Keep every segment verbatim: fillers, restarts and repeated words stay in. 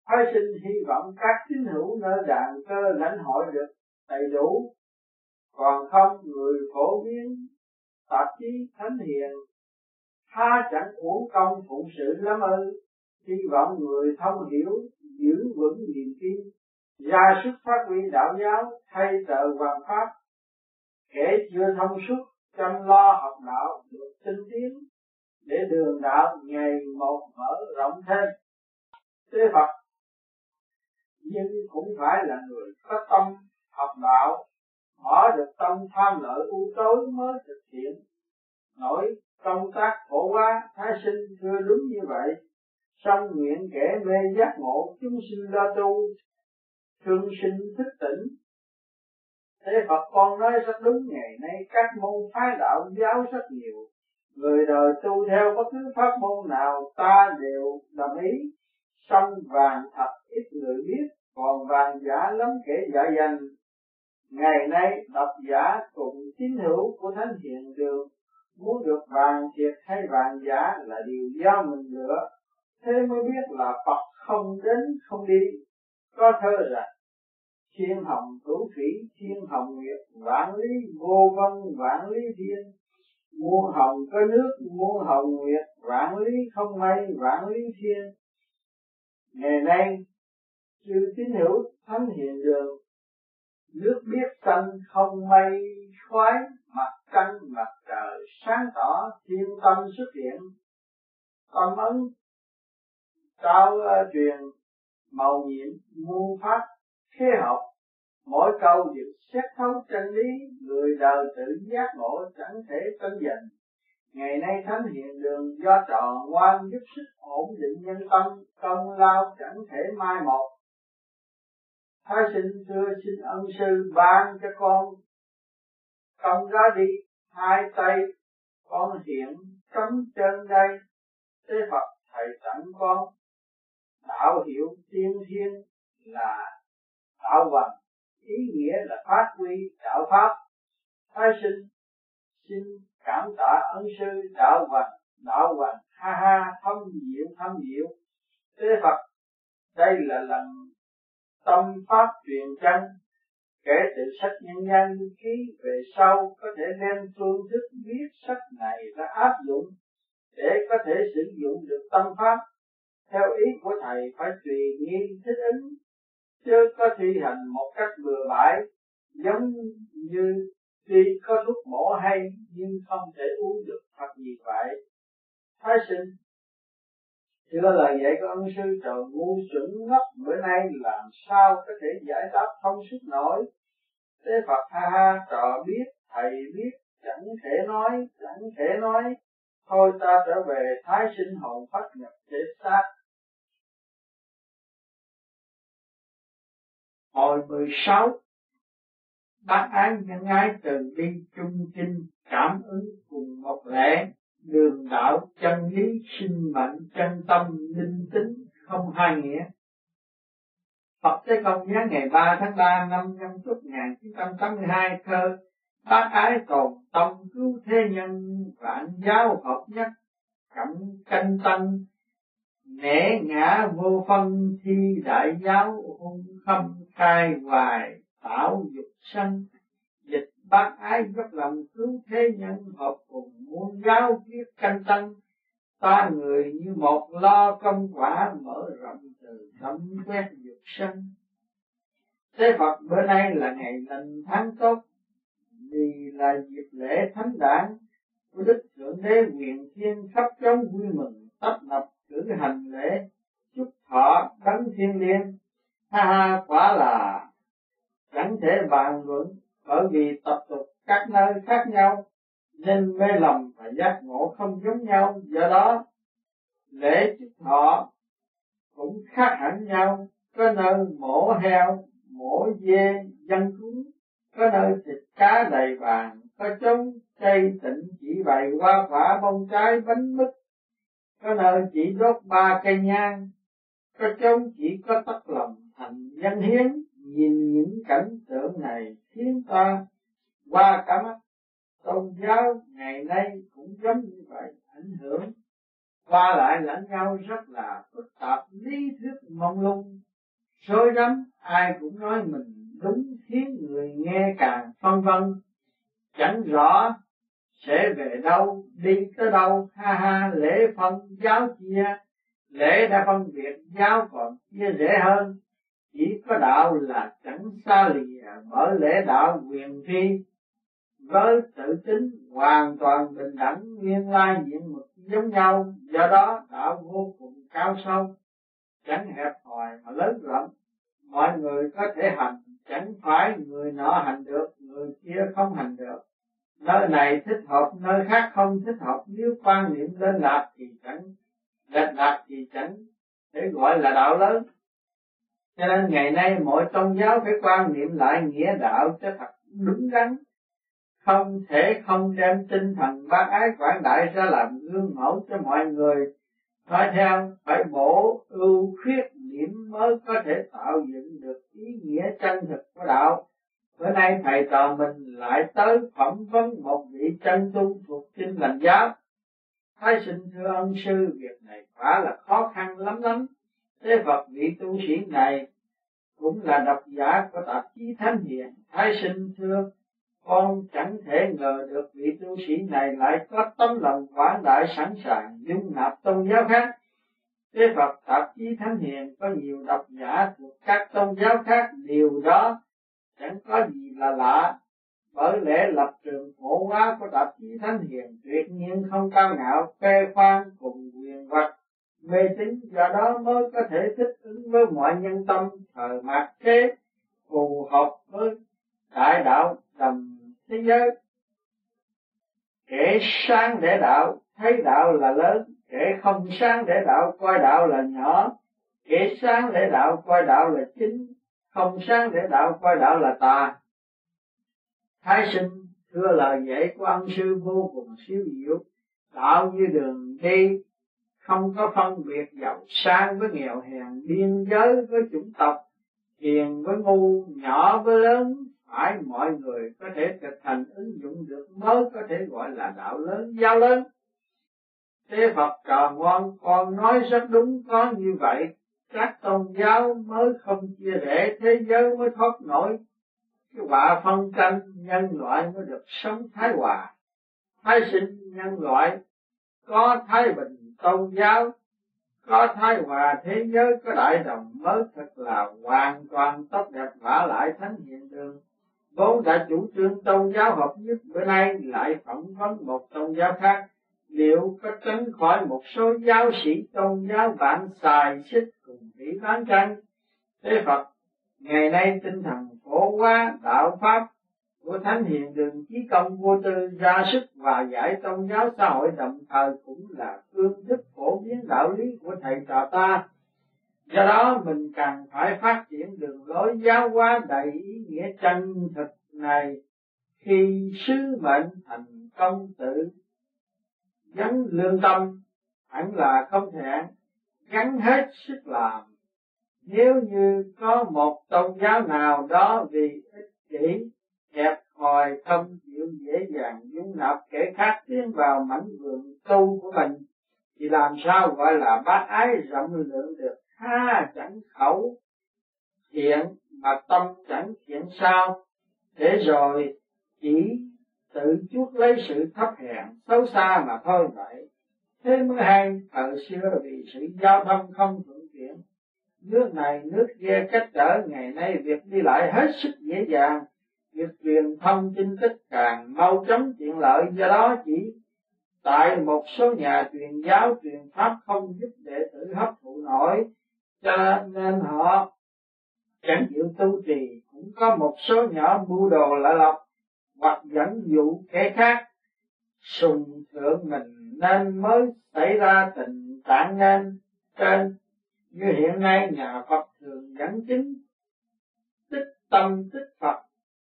Thái sinh hy vọng các tín hữu nơi đàn cơ lãnh hội được đầy đủ, còn không người phổ biến tạp chí thánh hiền há chẳng uổng công phụng sự lắm ư. Hy vọng người thông hiểu giữ vững niềm tin, ra sức phát huy đạo giáo thay trợ hoàng pháp. Kẻ chưa thông suốt chăm lo học đạo được tinh tiến, để đường đạo ngày một mở rộng thêm. Tế Phật nhưng cũng phải là người có tâm học đạo, bỏ được tâm tham lợi u tối mới thực hiện nổi công tác phổ hóa. Thái sinh thưa đúng như vậy, song nguyện kẻ mê giác ngộ chúng sinh lo tu, thương sinh thức tỉnh. Thế Phật con nói rất đúng, ngày nay các môn phái đạo giáo rất nhiều, người đời tu theo bất cứ pháp môn nào ta đều đồng ý, song vàng thật ít người biết, còn vàng giả lắm kẻ giả danh. Ngày nay độc giả cùng tín hữu của Thánh Hiền Đường muốn được vàng thiệt hay vàng giả là điều do mình lựa, thế mới biết là Phật không đến không đi. Có thơ rằng thiên hồng cửu thủy thiên hồng nguyệt, vạn lý vô vân vạn lý thiên. Muôn hồng có nước muôn hồng nguyệt, vạn lý không mây vạn lý thiên. Ngày nay chư tín hữu Thánh Hiền Đường, nước biết xanh không mây khoái, mặt trăng mặt trời sáng tỏ, thiên tâm xuất hiện. Tâm ấn trao uh, truyền màu nhiệm muôn pháp thế học, mỗi câu đều xét thấu chân lý, người đời tự giác ngộ chẳng thể tranh giành. Ngày nay Thánh Hiền Đường do trò ngoan giúp sức ổn định nhân tâm, công lao chẳng thể mai một. Thái sinh thưa xin ân sư ban cho con công ra đi, hai tay con hiện cấm chân đây. Thế Phật thầy tặng con đạo hiệu tiên thiên là đạo hoành, ý nghĩa là phát huy đạo pháp. Thái sinh xin cảm tạ ân sư đạo hoành, đạo hoành ha ha thâm diệu thâm diệu. Thế Phật đây là lần tâm pháp truyền chân, kể từ sách nhân gian ký về sau có thể đem phương thức viết sách này ra áp dụng để có thể sử dụng được tâm pháp. Theo ý của thầy phải tùy nghi thích ứng, chứ có thi hành một cách bừa bãi, giống như tuy có thuốc bổ hay nhưng không thể uống được thật gì vậy. Thái sinh thưa lời dạy của ân sư trời ngu xuẩn ngốc bữa nay làm sao có thể giải đáp thông suốt nổi. Thế Phật ha ha trò biết thầy biết chẳng thể nói chẳng thể nói, thôi ta trở về thái sinh hồn phách nhập thể xác. Hồi mười sáu bác ái nhân ái từ bi trung kinh cảm ứng cùng một lẽ, đường đạo chân lý sinh mệnh chân tâm linh tính không hai nghĩa. Phật Tế Công nhớ ngày ba tháng ba năm Nhâm Tuất một nghìn chín trăm tám mươi hai thơ bác ái tồn tâm cứu thế nhân, vạn giáo hợp nhất cẩm canh tân, nể ngã vô phân thi đại giáo, hung khâm khai hoài tạo dục sanh. Dịch bác ái dốc lòng cứu thế nhân, hợp cùng muôn giáo viết canh tân, ta người như một lo công quả, mở rộng từ tâm quét dục sanh. Thế Phật bữa nay là ngày lành tháng tốt, vì là dịp lễ thánh đản của Đức Thượng Đế Huyền Thiên, khắp chốn vui mừng tấp nập cử hành lễ chúc thọ đấng thiên liêng. Ha ha, quả là chẳng thể bàn luận, bởi vì tập tục các nơi khác nhau nên mê lầm và giác ngộ không giống nhau. Do đó lễ chúc thọ cũng khác hẳn nhau, có nơi mổ heo mổ dê dân cúng, có nơi thịt cá đầy bàn, có chốn cây tịnh chỉ bày hoa quả bông trái bánh mứt, có nơi chỉ đốt ba cây nhang, có chốn chỉ có tất lòng thành dân hiến. Nhìn những cảnh tượng này khiến ta qua cả mắt. Tôn giáo ngày nay cũng giống như vậy, ảnh hưởng qua lại lẫn nhau rất là phức tạp, lý thuyết mông lung, rối rắm, ai cũng nói mình đúng, khiến người nghe càng phân vân, chẳng rõ sẽ về đâu, đi tới đâu. Ha ha, lễ phân giáo chia, lễ đã phân biệt, giáo còn chia rẽ hơn. Chỉ có đạo là chẳng xa lìa, bởi lễ đạo quyền phi với tự tính hoàn toàn bình đẳng, nguyên lai diện mực giống nhau. Do đó đạo vô cùng cao sâu, chẳng hẹp hòi mà lớn rộng. Mọi người có thể hành, chẳng phải người nọ hành được, người kia không hành được. Nơi này thích hợp, nơi khác không thích hợp. Nếu quan niệm lên lạc thì chẳng lệch lạc thì chẳng để gọi là đạo lớn. Cho nên ngày nay mỗi tôn giáo phải quan niệm lại nghĩa đạo cho thật đúng đắn, không thể không đem tinh thần bác ái quảng đại ra làm gương mẫu cho mọi người nói theo. Phải bổ ưu khuyết điểm mới có thể tạo dựng được ý nghĩa chân thực của đạo. Bữa nay thầy trò mình lại tới phỏng vấn một vị chân tu thuộc Tin Lành giáo. Thái sinh thưa ân sư, việc này quả là khó khăn lắm lắm. Thế Phật vị tu sĩ này cũng là độc giả của tạp chí Thánh Hiền. Thái sinh thưa, con chẳng thể ngờ được vị tu sĩ này lại có tấm lòng quảng đại, sẵn sàng dung nạp tôn giáo khác. Thế Phật tạp chí Thánh Hiền có nhiều độc giả thuộc các tôn giáo khác, điều đó chẳng có gì là lạ. Bởi lẽ lập trường phổ hóa của tạp chí Thánh Hiền tuyệt nhiên không cao ngạo, phê khoan cùng quyền vật mê tín, do đó mới có thể thích ứng với mọi nhân tâm thời mạt thế, phù hợp với đại đạo đồng thế giới. Kẻ sáng để đạo thấy đạo là lớn, kẻ không sáng để đạo coi đạo là nhỏ. Kẻ sáng để đạo coi đạo là chính, không sáng để đạo coi đạo là tà. Thái sinh thưa, lời dạy của ân sư vô cùng siêu diệu. Đạo như đường đi, không có phân biệt giàu sang với nghèo hèn, biên giới với chủng tộc, hiền với ngu, nhỏ với lớn. Phải mọi người có thể thực hành ứng dụng được mới có thể gọi là đạo lớn, giáo lớn. Thế Phật trò ngoan, con nói rất đúng, có như vậy các tôn giáo mới không chia rẽ, thế giới mới thoát nổi cái họa phân tranh, nhân loại mới được sống thái hòa. Thái sinh, nhân loại có thái bình, tôn giáo có thái hòa, thế giới có đại đồng mới thật là hoàn toàn tốt đẹp. Vả lại Thánh Hiền Đường vốn đã chủ trương tôn giáo hợp nhất, bữa nay lại phỏng vấn một tôn giáo khác, liệu có tránh khỏi một số giáo sĩ tôn giáo bạn xài xích cùng bị bán tranh? Thế Phật ngày nay tinh thần phổ hóa đạo pháp của Thánh Hiền Đường chí công vô tư, ra sức và giải tôn giáo xã hội, đồng thời cũng là phương thức phổ biến đạo lý của thầy trò ta. Do đó mình càng phải phát triển đường lối giáo hóa đầy ý nghĩa chân thực này. Khi sứ mệnh thành công tự gắn lương tâm, hẳn là không thể gắn hết sức làm. Nếu như có một tôn giáo nào đó vì ích kỷ, hẹp hòi, không chịu dễ dàng dung nạp kẻ khác tiến vào mảnh vườn tu của mình, thì làm sao gọi là bác ái rộng lượng được? Ha, chẳng khẩu thiện mà tâm chẳng thiện sao? Để rồi chỉ tự chuốc lấy sự thấp hèn xấu xa mà thôi vậy. Thế mới hay. Thời xưa vì sự giao thông không thuận tiện, nước này nước kia cách trở, ngày nay việc đi lại hết sức dễ dàng, việc truyền thông tin tức càng mau chóng tiện lợi. Do đó chỉ tại một số nhà truyền giáo truyền pháp không giúp đệ tử hấp thụ nổi, cho nên họ chẳng chịu tu trì. Cũng có một số nhỏ mưu đồ lạ lọc hoặc dẫn dụ kẻ khác sùng thượng mình, nên mới xảy ra tình trạng nên trên. Như hiện nay nhà Phật thường dẫn chứng tích tâm tích Phật,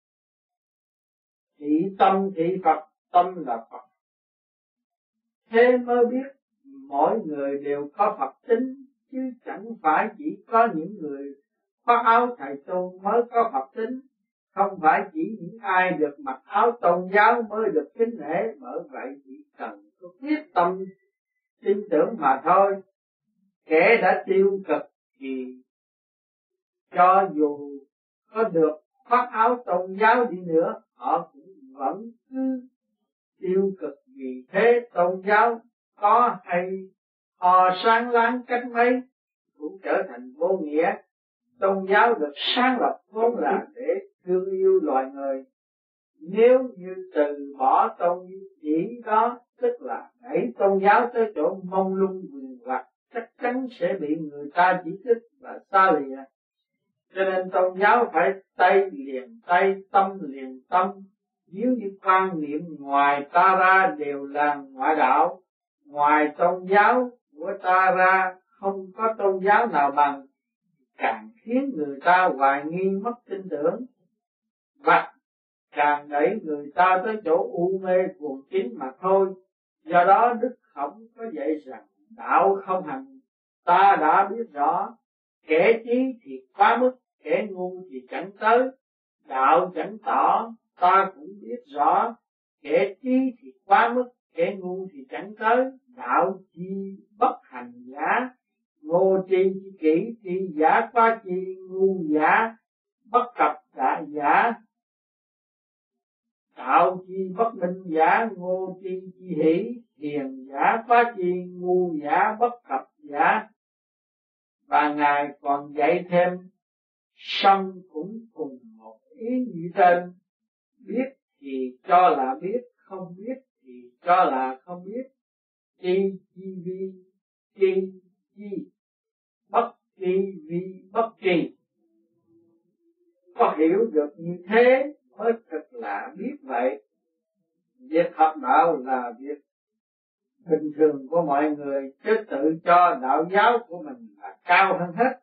thị tâm thị Phật, tâm là Phật. Thế mới biết mỗi người đều có Phật tính, chứ chẳng phải chỉ có những người khoác áo thầy tôn mới có Phật tính. Không phải chỉ những ai được mặc áo tôn giáo mới được kính nể. Bởi vậy chỉ cần có quyết tâm tin tưởng mà thôi. Kẻ đã tiêu cực thì cho dù có được khoác áo tôn giáo đi nữa, họ cũng vẫn cứ tiêu cực. Vì thế tôn giáo có hay họ sáng láng cách mấy cũng trở thành vô nghĩa. Tôn giáo được sáng lập vốn là để thương yêu loài người. Nếu như từ bỏ tôn chỉ đó, tức là đẩy tôn giáo tới chỗ mông lung quyền hoặc, chắc chắn sẽ bị người ta chỉ trích và xa lìa. Cho nên tôn giáo phải tay liền tay, tâm liền tâm. Nếu như quan niệm ngoài ta ra đều là ngoại đạo, ngoài tôn giáo của ta ra không có tôn giáo nào bằng, càng khiến người ta hoài nghi mất tin tưởng, và càng đẩy người ta tới chỗ u mê cuồng tín mà thôi. Do đó Đức Khổng có dạy rằng đạo không hành. Ta đã biết rõ, kẻ trí thì quá mức, kẻ ngu thì chẳng tới. Đạo chẳng tỏ, ta cũng biết rõ, kẻ trí thì quá mức, kẻ ngu thì chẳng tới. Đạo chi bất hành giả, ngô tri chi kỷ, tri giả quá chi, ngu giả bất cập đại giả. Đạo chi bất minh giả, ngô tri chi hỷ, hiền giả quá chi, ngu giả bất cập giả. Và Ngài còn dạy thêm, song cũng cùng một ý như trên, biết thì cho là biết, không biết thì cho là không biết. Tri chi vi, tri chi, bất tri vi bất tri. Có hiểu được như thế mới thật là biết vậy. Việc học đạo là việc bình thường của mọi người, chứ tự cho đạo giáo của mình là cao hơn hết.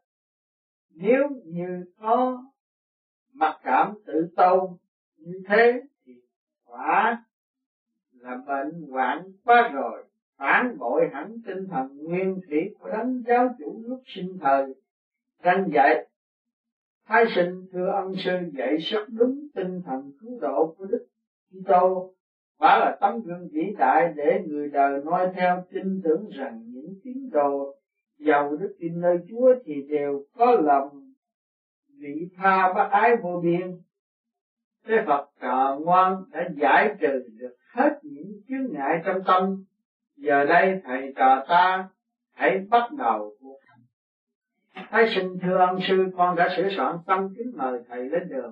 Nếu như có mặc cảm tự tôn như thế thì quả là bệnh hoạn quá rồi, phản bội hẳn tinh thần nguyên thủy của đấng giáo chủ lúc sinh thời răn dạy. Thái sinh thưa ân sư dạy rất đúng tinh thần cứu độ của Đức Kitô, quả là tấm gương vĩ đại để người đời noi theo, tin tưởng rằng những tín đồ giàu đức tin nơi Chúa thì đều có lòng vị tha bác ái vô biên. Thế Phật trò ngoan đã giải trừ được hết những chướng ngại trong tâm. Giờ đây thầy trò ta hãy bắt đầu cuộc hành. Thái sinh thưa ân sư, con đã sửa soạn tâm kính mời thầy lên đường.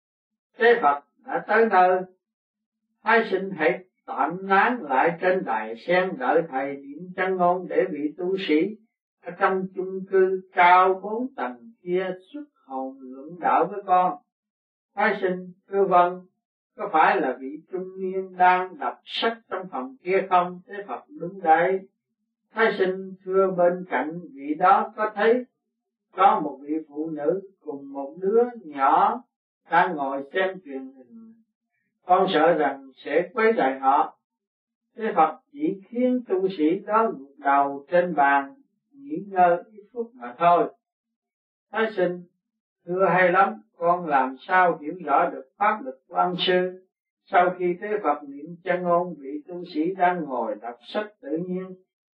Thế Phật đã tới nơi. Thái sinh hãy tạm nán lại trên đài sen đợi thầy điểm chân ngôn để vị tu sĩ ở trong chung cư cao bốn tầng kia xuất hồn luận đạo với con. Thái sinh thưa vâng, có phải là vị trung niên đang đọc sách trong phòng kia không? Thế Phật đứng đây. Thái sinh thưa bên cạnh vị đó có thấy có một vị phụ nữ cùng một đứa nhỏ đang ngồi xem truyền hình, con sợ rằng sẽ quấy rầy họ. Thế Phật chỉ khiến tu sĩ đó gục đầu trên bàn nghỉ ngơi ít phút mà thôi. Thái sinh thưa hay lắm, con làm sao hiểu rõ được pháp lực của ân sư. Sau khi Thế Phật niệm chân ngôn, vị tu sĩ đang ngồi đọc sách tự nhiên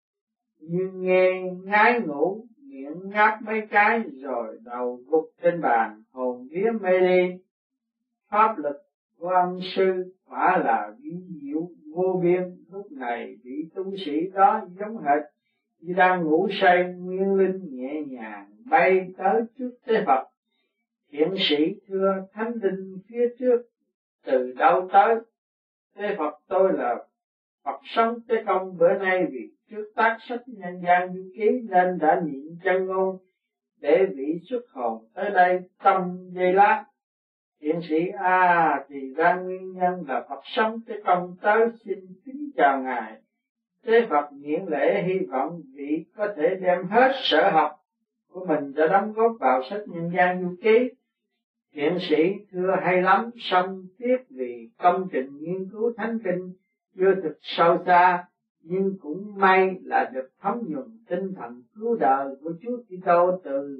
như nghe ngái ngủ, miệng ngáp mấy cái rồi đầu gục trên bàn, hồn vía mê đi. Pháp lực của ân sư quả là vi diệu vô biên. Lúc này vị tu sĩ đó giống hệt như đang ngủ say, nguyên linh nhẹ nhàng bay tới trước Thế Phật. Thiện sĩ thưa thánh linh phía trước từ đâu tới? Thế Phật tôi là Phật sống Tế Công, bữa nay vì trước tác sách nhân gian du ký nên đã niệm chân ngôn để vị xuất hồn tới đây trong giây lát. Thiện sĩ à, thì ra nguyên nhân là Phật sống Tế Công tới, xin kính chào ngài. Thế Phật miễn lễ, hy vọng vị có thể đem hết sở học của mình đã đóng góp vào sách nhân gian du ký. Thiện sĩ thưa hay lắm, song tiếc vì công trình nghiên cứu thánh kinh chưa thực sâu xa, nhưng cũng may là được thấm nhuần tinh thần cứu đời của Chúa Kitô từ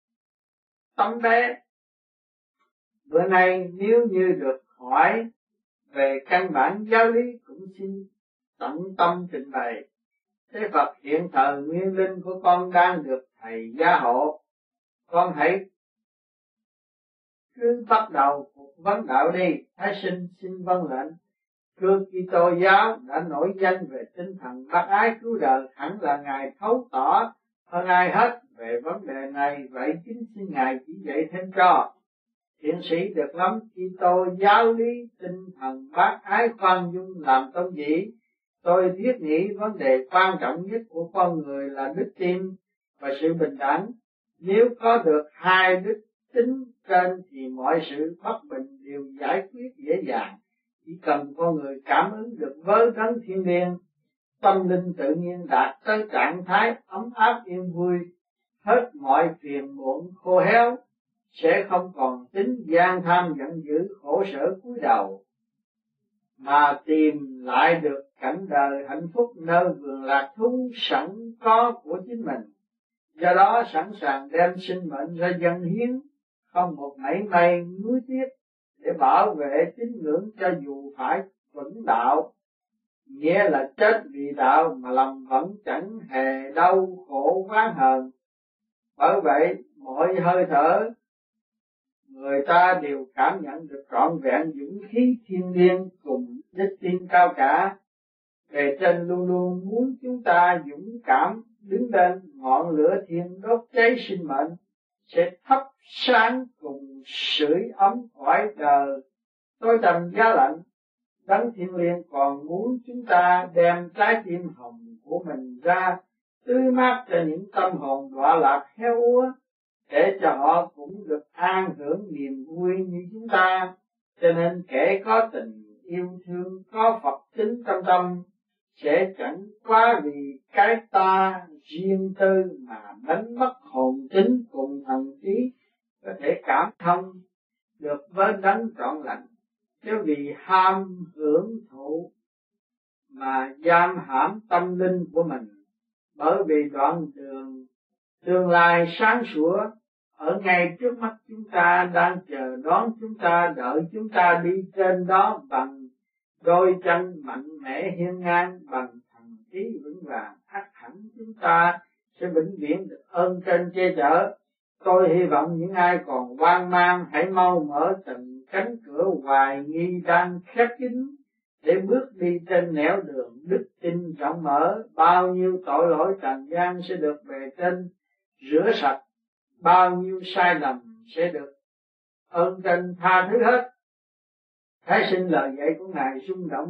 tấm bé. Bữa nay nếu như được hỏi về căn bản giáo lý cũng xin tận tâm trình bày. Thế Phật hiện thời nguyên linh của con đang được thầy gia hộ, con hãy cứ bắt đầu cuộc vấn đạo đi. Thái sinh xin vâng lệnh. Thưa Kitô giáo đã nổi danh về tinh thần bác ái cứu đời, hẳn là Ngài thấu tỏ hơn ai hết về vấn đề này, vậy chính xin Ngài chỉ dạy thêm cho. Thiện sĩ được lắm, Kitô giáo lý tinh thần bác ái khoan dung làm tôn chỉ. Tôi thiết nghĩ vấn đề quan trọng nhất của con người là đức tin và sự bình đẳng. Nếu có được hai đức tính trên thì mọi sự bất bình đều giải quyết dễ dàng. Chỉ cần con người cảm ứng được với đấng thiên liêng, tâm linh tự nhiên đạt tới trạng thái ấm áp yên vui, hết mọi phiền muộn khô héo, sẽ không còn tính gian tham giận dữ khổ sở cúi đầu, mà tìm lại được cảnh đời hạnh phúc nơi vườn lạc thú sẵn có của chính mình. Do đó sẵn sàng đem sinh mệnh ra dâng hiến, không một mảy may nuối tiếc, để bảo vệ tín ngưỡng cho dù phải vững đạo, nghĩa là chết vì đạo mà lòng vẫn chẳng hề đau khổ oán hờn. Bởi vậy mọi hơi thở người ta đều cảm nhận được trọn vẹn dũng khí thiên liêng cùng đức tin cao cả. Bề trên luôn luôn muốn chúng ta dũng cảm đứng lên ngọn lửa thiên đốt cháy sinh mệnh, sẽ thắp sáng cùng sưởi ấm cõi đời tối tăm giá lạnh. Đấng thiên liêng còn muốn chúng ta đem trái tim hồng của mình ra tưới mát cho những tâm hồn đọa lạc héo úa, để cho họ cũng được an hưởng niềm vui như chúng ta. Cho nên kẻ có tình yêu thương, có Phật tính trong tâm, sẽ chẳng quá vì cái ta riêng tư mà đánh mất hồn tính cùng thần trí, có thể cảm thông được với đấng trọn lành. Chứ vì ham hưởng thụ mà giam hãm tâm linh của mình. Bởi vì đoạn đường tương lai sáng sủa ở ngay trước mắt chúng ta đang chờ đón chúng ta, đợi chúng ta đi trên đó bằng đôi chân mạnh mẽ hiên ngang, bằng thần trí vững vàng. Ắt hẳn chúng ta sẽ vĩnh viễn được ơn trên che chở. Tôi hy vọng những ai còn hoang mang hãy mau mở từng cánh cửa hoài nghi đang khép kín, để bước đi trên nẻo đường đức tin rộng mở. Bao nhiêu tội lỗi trần gian sẽ được bề trên rửa sạch, bao nhiêu sai lầm sẽ được ơn trên tha thứ hết. Thái sinh lời dạy của Ngài rung động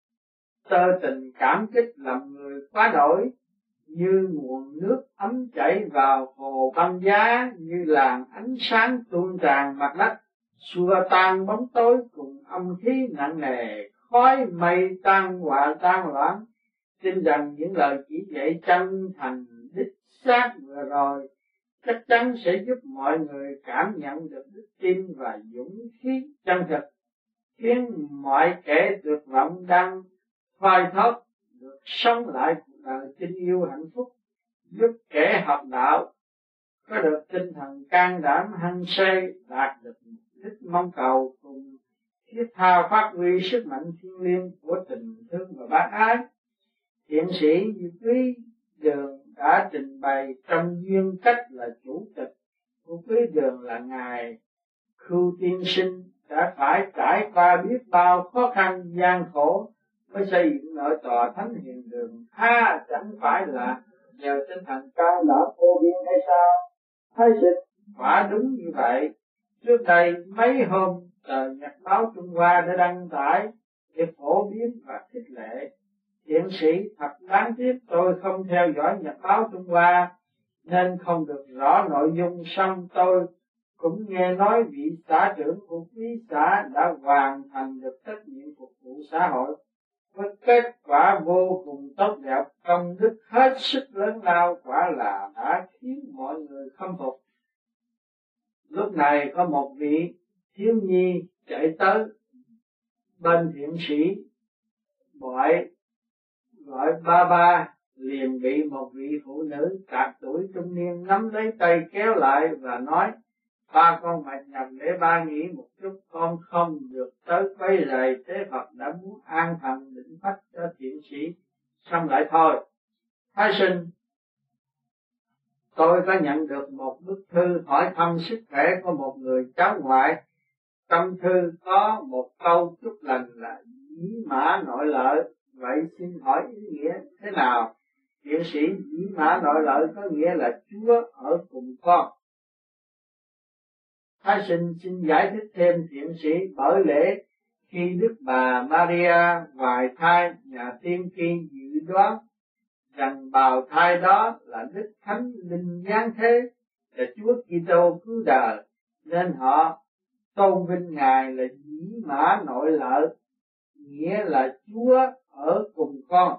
tơ tình cảm kích, làm người quá đổi, như nguồn nước ấm chảy vào hồ băng giá, như làn ánh sáng tuôn tràn mặt đất, xua tan bóng tối cùng âm khí nặng nề, khói mây tan họa tan loãng. Tin rằng những lời chỉ dạy chân thành đích xác vừa rồi chắc chắn sẽ giúp mọi người cảm nhận được đức tin và dũng khí chân thực, khiến mọi kẻ tuyệt vọng đang phai thoát được sống lại cuộc đời tình yêu hạnh phúc, giúp kẻ học đạo có được tinh thần can đảm hăng say, đạt được đích mong cầu, cùng thiết tha phát huy sức mạnh thiêng liêng của tình thương và bác ái. Thiện sĩ Như Quý Đường đã trình bày trong duyên cách là chủ tịch của Quý Đường là Ngài Khưu Tiên Sinh đã phải trải qua biết bao khó khăn gian khổ mới xây dựng nội tòa Thánh Hiền Đường. Ha, chẳng phải là nhờ tinh thần can đảm vô biên hay sao? Thấy sự quả đúng như vậy. Trước đây mấy hôm tờ Nhật báo Trung Hoa đã đăng tải để phổ biến và khích lệ. Thiện sĩ thật đáng tiếc tôi không theo dõi Nhật báo Trung Hoa nên không được rõ nội dung, song tôi cũng nghe nói vị xã trưởng của quý xã đã hoàn thành được trách nhiệm phục vụ xã hội với kết quả vô cùng tốt đẹp, công đức hết sức lớn lao, quả là đã khiến mọi người khâm phục. Lúc này có một vị thiếu nhi chạy tới bên thiện sĩ gọi gọi ba ba, liền bị một vị phụ nữ cả tuổi trung niên nắm lấy tay kéo lại và nói: ba con mệt nhọc để ba nghỉ một chút, con không được tới quấy rầy. Tế Phật đã muốn an thần định phách cho thiện sĩ, xong lại thôi. Thái sinh, tôi có nhận được một bức thư hỏi thăm sức khỏe của một người cháu ngoại Trong thư có một câu chúc lành là dĩ mã nội lợi, vậy xin hỏi ý nghĩa thế nào? Thiện sĩ, dĩ mã nội lợi có nghĩa là Chúa ở cùng con. Thái sinh xin giải thích thêm thiện sĩ, bởi lẽ khi Đức Bà Maria hoài thai, nhà tiên tri dự đoán rằng bào thai đó là Đức Thánh Linh giáng thế, là Chúa Kitô cứu đời, nên họ tôn vinh Ngài là dĩ mã nội lợi, nghĩa là Chúa ở cùng con.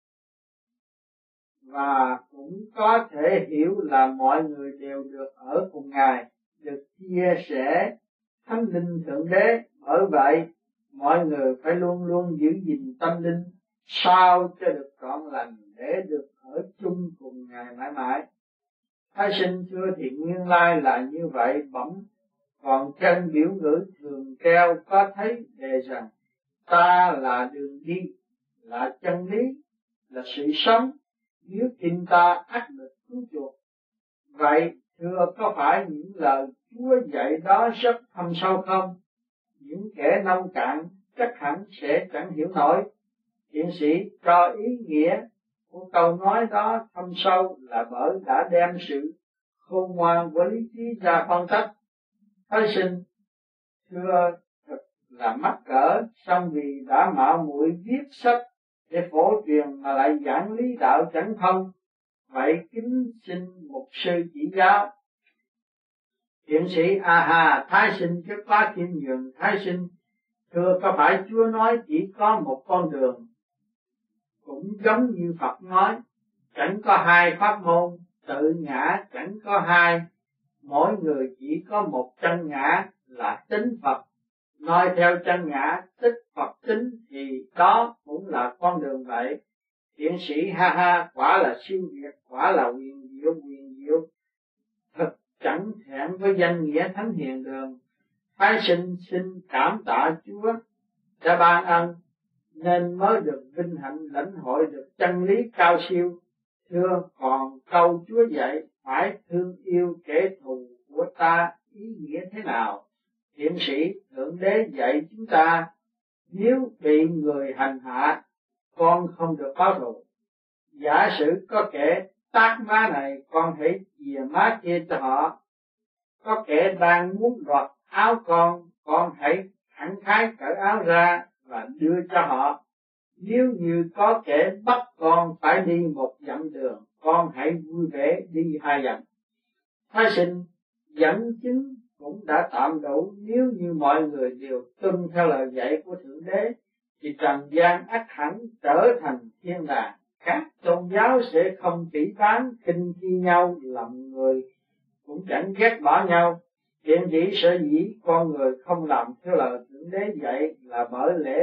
Và cũng có thể hiểu là mọi người đều được ở cùng Ngài, được chia sẻ Thánh Linh Thượng Đế. Bởi vậy, mọi người phải luôn luôn giữ gìn tâm linh sao cho được trọn lành để được ở chung cùng Ngài mãi mãi. Thái sinh thưa thì nguyên lai là như vậy bẩm, còn chân biểu ngữ thường treo có thấy đề rằng ta là đường đi, là chân lý, là sự sống, nếu tin ta ắt được cứu chuộc. Vậy thưa có phải những lời Chúa dạy đó rất thâm sâu không? Những kẻ nông cạn chắc hẳn sẽ chẳng hiểu nổi. Thiện sĩ cho ý nghĩa của câu nói đó thâm sâu là bởi đã đem sự khôn ngoan của lý trí ra phân tích. Thái sinh thưa thật là mắc cỡ, song vì đã mạo muội viết sách để phổ truyền mà lại giảng lý đạo chẳng thông, vậy kính xin mục sư chỉ giáo. Thiện sĩ a hà, Thái sinh chất quá khiêm nhường. Thái sinh thưa có phải Chúa nói chỉ có một con đường, cũng giống như Phật nói chẳng có hai pháp môn, tự ngã chẳng có hai, mỗi người chỉ có một chân ngã là tính Phật. Nói theo chân ngã tức Phật tính thì đó cũng là con đường vậy. Thiện sĩ ha ha, quả là siêu việt, quả là huyền diệu huyền diệu, thật chẳng thẹn với danh nghĩa thánh hiền đường. Thái sinh xin cảm tạ Chúa đã ban ân nên mới được vinh hạnh lãnh hội được chân lý cao siêu. Thưa, còn câu Chúa dạy phải thương yêu kẻ thù của ta ý nghĩa thế nào? Thiện sĩ, Thượng Đế dạy chúng ta nếu bị người hành hạ, con không được báo thù. Giả sử có kẻ tát má này, con hãy chìa má kia cho họ. Có kẻ đang muốn đoạt áo con, con hãy thẳng khái cởi áo ra và đưa cho họ. Nếu như có kẻ bắt con phải đi một dặm đường, con hãy vui vẻ đi hai dặm. Thái sinh dẫn chứng cũng đã tạm đủ. Nếu như mọi người đều tuân theo lời dạy của Thượng Đế thì trần gian ắt hẳn trở thành thiên đàng. Các tôn giáo sẽ không phỉ phán khinh khi nhau, lòng người cũng chẳng ghét bỏ nhau. Hiện chỉ sở dĩ con người không làm theo lời Thượng Đế dạy là bởi lẽ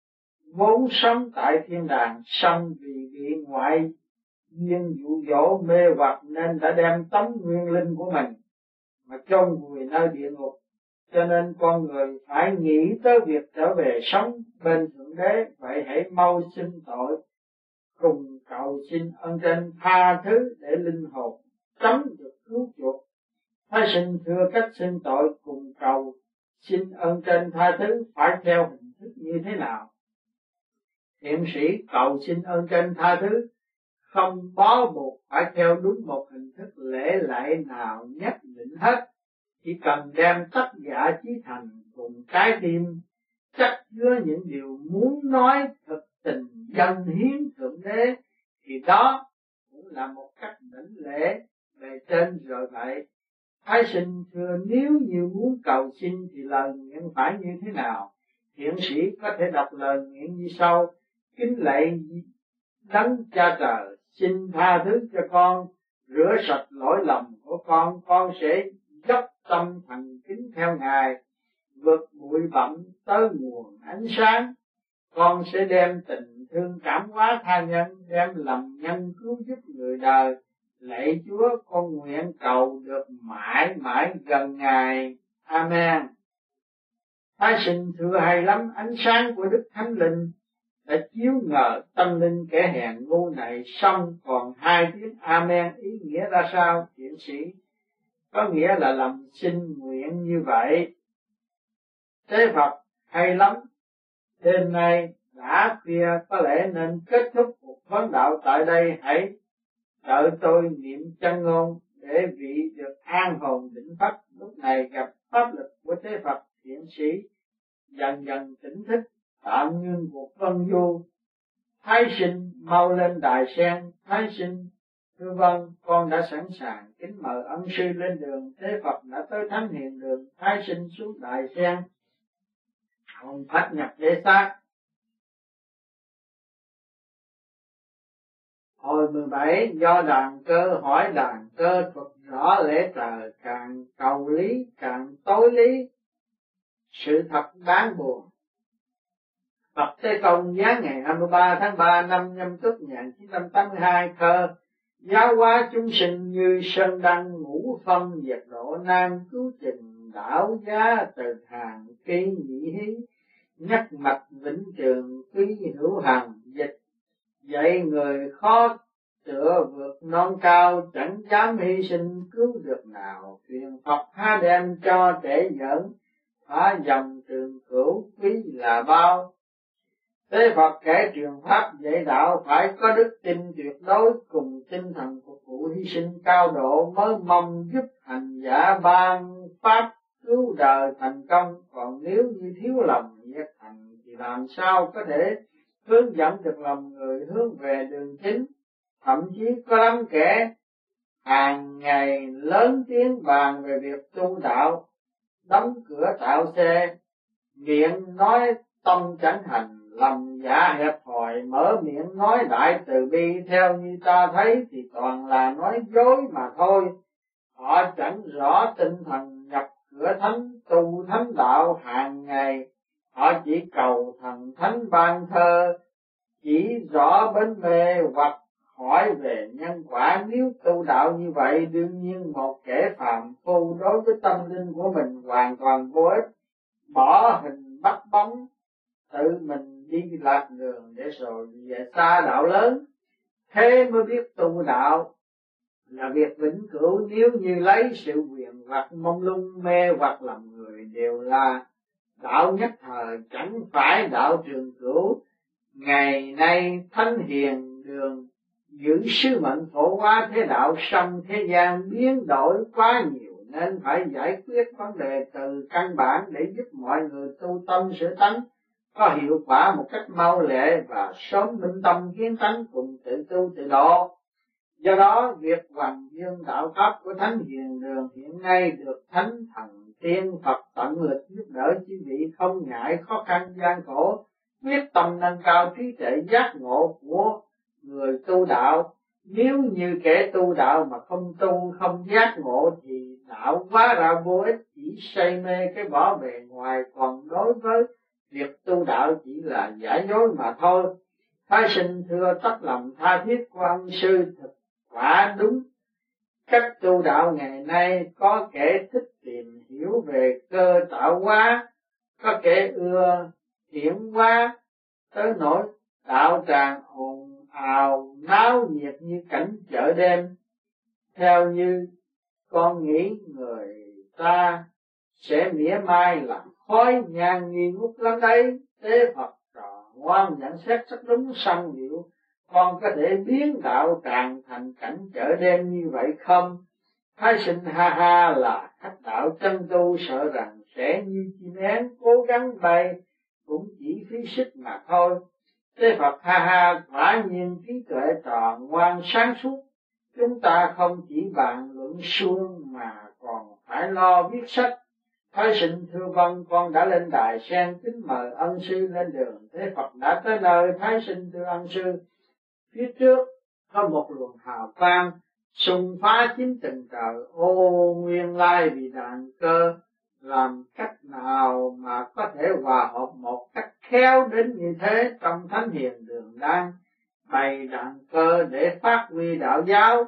vốn sống tại thiên đàng, song vì bị ngoại duyên dụ dỗ mê hoặc nên đã đem tấm nguyên linh của mình mà chôn vùi nơi địa ngục. Cho nên con người phải nghĩ tới việc trở về sống bên Thượng Đế. Vậy hãy mau xin tội, cùng cầu xin ân trên tha thứ để linh hồn chống được cứu chuộc. Thái sinh thưa cách xin tội cùng cầu xin ân trên tha thứ phải theo hình thức như thế nào? Thiện sĩ cầu xin ân trên tha thứ không bó buộc phải theo đúng một hình thức lễ lạy nào nhất định hết, chỉ cần đem tất cả chí thành cùng trái tim chắc chứa những điều muốn nói thực tình dâng hiến Thượng Đế thì đó cũng là một cách đảnh lễ về trên rồi vậy. Thái sinh thưa nếu như muốn cầu xin thì lời nguyện phải như thế nào? Thiện sĩ có thể đọc lời nguyện như sau: kính lạy Đấng Cha Trời, xin tha thứ cho con, rửa sạch lỗi lầm của con, con sẽ dốc tâm thành kính theo Ngài, vượt bụi bặm tới nguồn ánh sáng. Con sẽ đem tình thương cảm hóa tha nhân, đem lòng nhân cứu giúp người đời. Lạy Chúa, con nguyện cầu được mãi mãi gần Ngài. Amen. Thái sinh thưa hay lắm, ánh sáng của Đức Thánh Linh đã chiếu ngờ tâm linh kẻ hèn ngu này, xong còn hai tiếng Amen ý nghĩa ra sao? Thiện sĩ có nghĩa là lòng xin nguyện như vậy. Thế Phật hay lắm. Đêm nay đã khuya, có lẽ nên kết thúc cuộc vấn đạo tại đây. Hãy đợi tôi niệm chân ngôn để vị được an hồn định pháp. Lúc này gặp pháp lực của thế Phật thiện sĩ, dần dần tỉnh thức, tạm ngưng cuộc vân du. Thái sinh mau lên đài sen. Thái sinh thưa vâng, con đã sẵn sàng. Kính mời ân sư lên đường. Thế Phật đã tới thánh hiền đường. Thái sinh xuống đài sen, hồn phách nhập thể xác. Hồi mười bảy, do đàn cơ hỏi đàn cơ thuật rõ lễ trời, càng cầu lý càng tối lý, sự thật đáng buồn. Phật Thế Công giáng ngày hai mươi ba tháng ba năm Nhâm Tuất một nghìn chín trăm tám mươi hai thơ: giáo hóa chúng sinh như sơn đăng, ngũ phân diệt độ nan cứu trình, đảo giá từ hàng kỳ nhị hí, nhất mạch vĩnh trường quý hữu hằng, dịch dạy người khó tựa vượt non cao, chẳng dám hy sinh cứu được nào. Truyền Phật há đem cho trẻ giỡn, phá dòng trường cửu quý là bao. Thế Phật kể truyền pháp dạy đạo, phải có đức tin tuyệt đối, cùng tinh thần phục vụ hy sinh cao độ, mới mong giúp hành giả ban pháp cứu đời thành công. Còn nếu như thiếu lòng nhiệt thành thì làm sao có thể hướng dẫn được lòng người hướng về đường chính. Thậm chí có lắm kẻ hàng ngày lớn tiếng bàn về việc tu đạo, đóng cửa tạo xe, miệng nói tâm chẳng hành, lòng dạ hẹp hòi, mở miệng nói đại từ bi. Theo như ta thấy thì toàn là nói dối mà thôi. Họ chẳng rõ tinh thần nhập cửa thánh, tu thánh đạo hàng ngày. Họ chỉ cầu thần thánh ban thơ, chỉ rõ bến mê hoặc hỏi về nhân quả. Nếu tu đạo như vậy, đương nhiên một kẻ phàm phu đối với tâm linh của mình hoàn toàn vô ích, bỏ hình bắt bóng, tự mình đi lạc đường để rồi về xa đạo lớn. Thế mới biết tu đạo là việc vĩnh cửu. Nếu như lấy sự quyền hoặc mông lung mê hoặc làm người đều là đạo nhất thời, chẳng phải đạo trường cửu. Ngày nay thánh hiền đường giữ sứ mệnh phổ hóa thế đạo, song thế gian biến đổi quá nhiều, nên phải giải quyết vấn đề từ căn bản để giúp mọi người tu tâm sửa tánh có hiệu quả một cách mau lẹ và sớm minh tâm kiến tánh, cùng tự tu tự độ. Do đó việc hoằng dương đạo pháp của thánh hiền đường hiện nay được thánh thần tiên Phật tận lực giúp đỡ quý vị, không ngại khó khăn gian khổ, quyết tâm nâng cao trí tuệ giác ngộ của người tu đạo. Nếu như kẻ tu đạo mà không tu không giác ngộ thì đạo hóa ra vô ích, chỉ say mê cái vỏ bề ngoài, còn đối với việc tu đạo chỉ là giả dối mà thôi. Thái sinh thưa tất lòng tha thiết của ân sư thực quả đúng. Cách tu đạo ngày nay có kẻ thích tìm hiểu về cơ tạo hóa, có kẻ ưa hiển hóa, tới nỗi đạo tràng ồn ào náo nhiệt như cảnh chợ đêm. Theo như con nghĩ người ta sẽ mỉa mai làm khói nhang nghi ngút lắm đấy. Thế Phật trò ngoan nhận xét rất đúng săn liệu. Con có thể biến đạo tràng thành cảnh chợ đêm như vậy không? Thái sinh ha ha là khách đạo chân tu, sợ rằng sẽ như chim én cố gắng bay cũng chỉ phí sức mà thôi. Thế Phật ha ha, quả nhiên trí tuệ trò ngoan sáng suốt. Chúng ta không chỉ bàn luận suông mà còn phải lo viết sách. Thái sinh thưa vâng, con đã lên đài sen, kính mời ân sư lên đường. Thế Phật đã tới nơi. Thái sinh thưa ân sư, phía trước có một luồng hào quang xung phá chín tầng trời. Ô nguyên lai vì đàn cơ, làm cách nào mà có thể hòa hợp một cách khéo đến như thế trong thánh hiền đường đang bày đàn cơ để phát huy đạo giáo.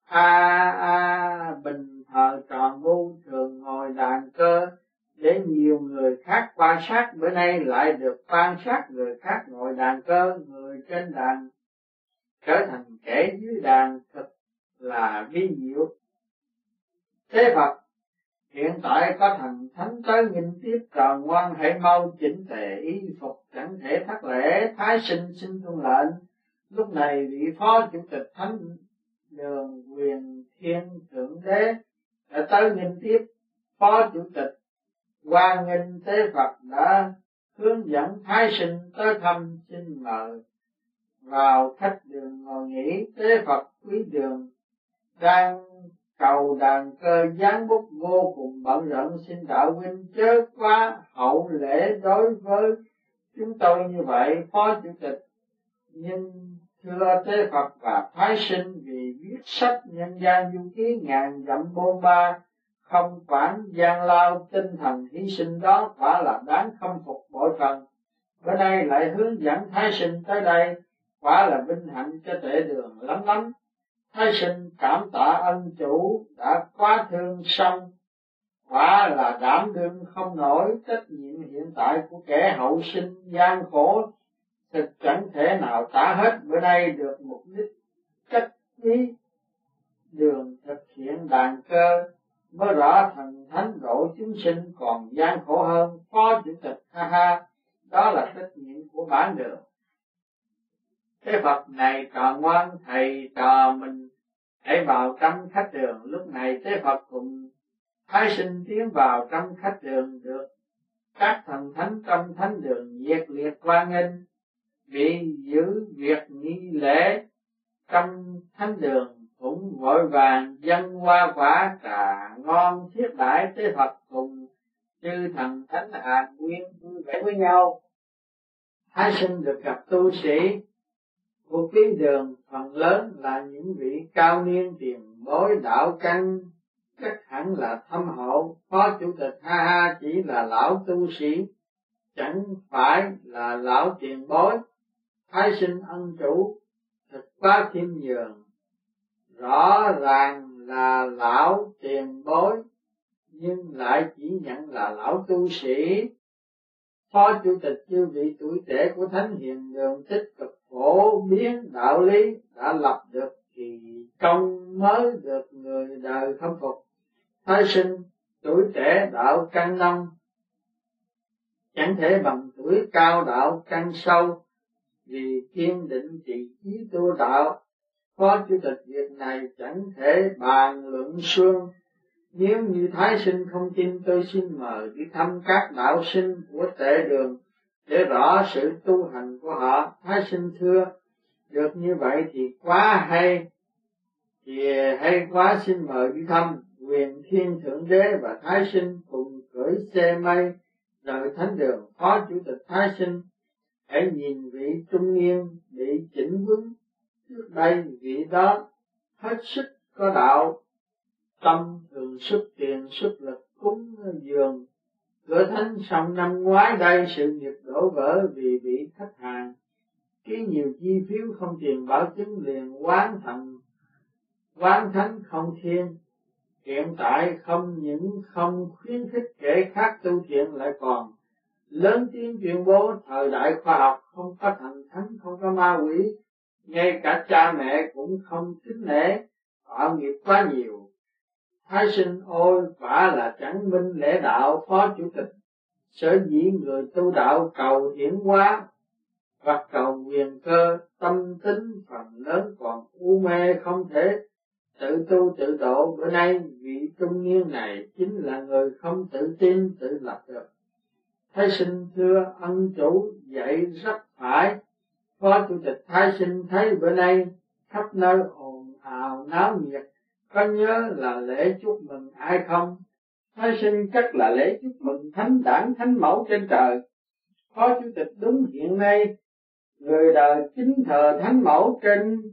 A a bình thờ tròn ngu thường ngồi đàn cơ để nhiều người khác quan sát, bữa nay lại được quan sát người khác ngồi đàn cơ, người trên đàn trở thành kẻ dưới đàn, thật là vi diệu. Thế Phật Hiện tại có thần thánh tới nghìn tiếp tròn ngoan, hãy mau chỉnh tề y phục, chẳng thể thất lễ. Thái sinh xin tuân lệnh. Lúc này vị phó chủ tịch thánh đường Quyền Thiên Thượng Đế đã tới nghìn tiếp. Phó chủ tịch Hoan nghênh tế Phật đã hướng dẫn Thái sinh tới thăm, xin mời vào khách đường ngồi nghỉ. Tế Phật quý đường đang cầu đàn cơ giáng bút vô cùng bận rộn, xin đạo huynh chớ quá hậu lễ đối với chúng tôi như vậy. Phó chủ tịch nhưng thưa tế Phật và Thái sinh, vì viết sách nhân gian du ký ngàn dặm bôn ba, không quản gian lao, tinh thần hy sinh đó quả là đáng khâm phục bội phần. Bữa nay lại hướng dẫn Thái sinh tới đây, quả là vinh hạnh cho tệ đường lắm lắm. Thái sinh cảm tạ ân chủ đã quá thương xong, quả là đảm đương không nổi trách nhiệm hiện tại của kẻ hậu sinh gian khổ, thực chẳng thể nào tả hết. Bữa nay được mục đích cách ý đường thực hiện đàn cơ, mới rõ thần thánh độ chúng sinh còn gian khổ hơn. Phó chủ tịch ha ha, đó là trách nhiệm của bản đường. Thế Phật này trò ngoan, thầy trò mình hãy vào trong khách đường. Lúc này Thế Phật cùng Thái sinh tiến vào trong khách đường, được các thần thánh trong thánh đường nhiệt liệt hoan nghênh. Bị giữ việc nghi lễ trong thánh đường cũng vội vàng dâng hoa quả trà ngon thiết đãi. Thế Phật cùng chư thần thánh hạ nguyên vui vẻ với nhau. Thái sinh được gặp tu sĩ của quý đường phần lớn là những vị cao niên tiền bối đạo căn, chắc hẳn là thâm hậu. Phó chủ tịch ha ha chỉ là lão tu sĩ, chẳng phải là lão tiền bối. Thái sinh ân chủ thật quá khiêm nhường, rõ ràng là lão tiền bối nhưng lại chỉ nhận là lão tu sĩ. Phó chủ tịch chư vị tuổi trẻ của Thánh Hiền Đường tích cực phổ biến đạo lý, đã lập được kỳ công mới được người đời khâm phục. Thái sinh tuổi trẻ đạo căn nông, chẳng thể bằng tuổi cao đạo căn sâu, vì kiên định trì chí tu đạo. Phó chủ tịch việc này chẳng thể bàn luận suông. Nếu như Thái sinh không tin, tôi xin mời đi thăm các đạo sinh của tệ đường để rõ sự tu hành của họ. Thái sinh thưa, được như vậy thì quá hay, thì hay quá, xin mời đi thăm. Quyền Thiên Thượng Đế và Thái sinh cùng cưỡi xe mây rời thánh đường. Phó chủ tịch Thái sinh hãy nhìn vị trung niên bị chỉnh vướng trước đây, vị đó hết sức có đạo tâm, thường xuất tiền xuất lực cúng dường cửa thánh. Xong năm ngoái đây sự nghiệp đổ vỡ vì bị khách hàng ký nhiều chi phiếu không tiền bảo chứng, liền oán thần oán thánh không thiên. Hiện tại không những không khuyến khích kẻ khác tu thiện, lại còn lớn tiếng tuyên bố thời đại khoa học không có thần thánh, không có ma quỷ, ngay cả cha mẹ cũng không kính nể, tạo nghiệp quá nhiều. Thái sinh ôi, quả là chẳng minh lễ đạo. Phó chủ tịch sở dĩ người tu đạo cầu hiển hóa và cầu quyền cơ, tâm tính phần lớn còn u mê, không thể tự tu tự độ. Bữa nay vị trung niên này chính là người không tự tin tự lập được. Thái sinh thưa ân chủ dạy rất phải. Phó chủ tịch Thái sinh thấy bữa nay khắp nơi ồn ào náo nhiệt, có nhớ là lễ chúc mừng ai không? Thái sinh chắc là lễ chúc mừng thánh đản thánh mẫu trên trời. Phó chủ tịch đúng, hiện nay người đời kính thờ thánh mẫu trên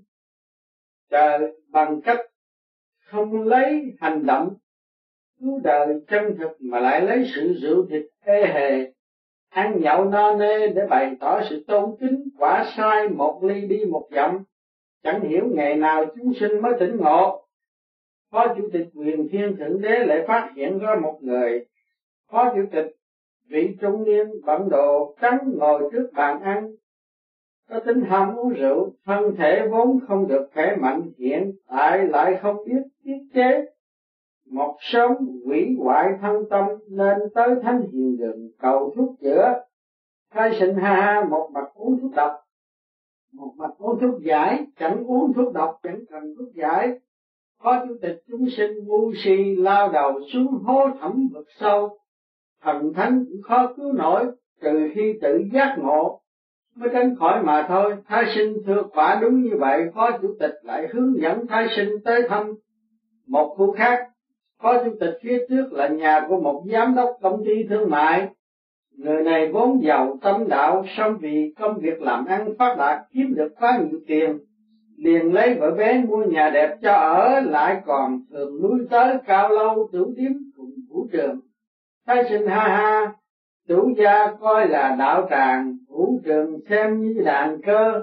trời bằng cách không lấy hành động cứu đời chân thực, mà lại lấy sự rượu thịt ê hề, ăn nhậu no nê để bày tỏ sự tôn kính. Quả sai một ly đi một dặm, chẳng hiểu ngày nào chúng sinh mới tỉnh ngộ. Phó chủ tịch Quyền Thiên Thượng Đế lại phát hiện ra một người. Phó chủ tịch vị trung niên bận đồ trắng ngồi trước bàn ăn, có tính ham uống rượu, thân thể vốn không được khỏe mạnh, hiện tại lại không biết tiết chế, một sớm quỷ hoại thân tâm, nên tới thánh hiền đường cầu thuốc chữa. Thái sinh ha ha, một mặt uống thuốc độc, một mặt uống thuốc giải, chẳng uống thuốc độc chẳng cần thuốc giải. Phó chủ tịch chúng sinh ngu si lao đầu xuống hố thẳm vực sâu, thần thánh cũng khó cứu nổi, trừ khi tự giác ngộ mới tránh khỏi mà thôi. Thái sinh thưa quả đúng như vậy. Phó chủ tịch lại hướng dẫn thái sinh tới thăm một khu khác. Phó chủ tịch phía trước là nhà của một giám đốc công ty thương mại. Người này vốn giàu tâm đạo, song vì công việc làm ăn phát đạt kiếm được quá nhiều tiền, liền lấy vợ bé mua nhà đẹp cho ở, lại còn thường nuôi tới cao lâu tửu điếm cùng vũ trường. Thái sinh ha ha, chủ gia coi là đạo tràng, vũ trường xem như đàn cơ.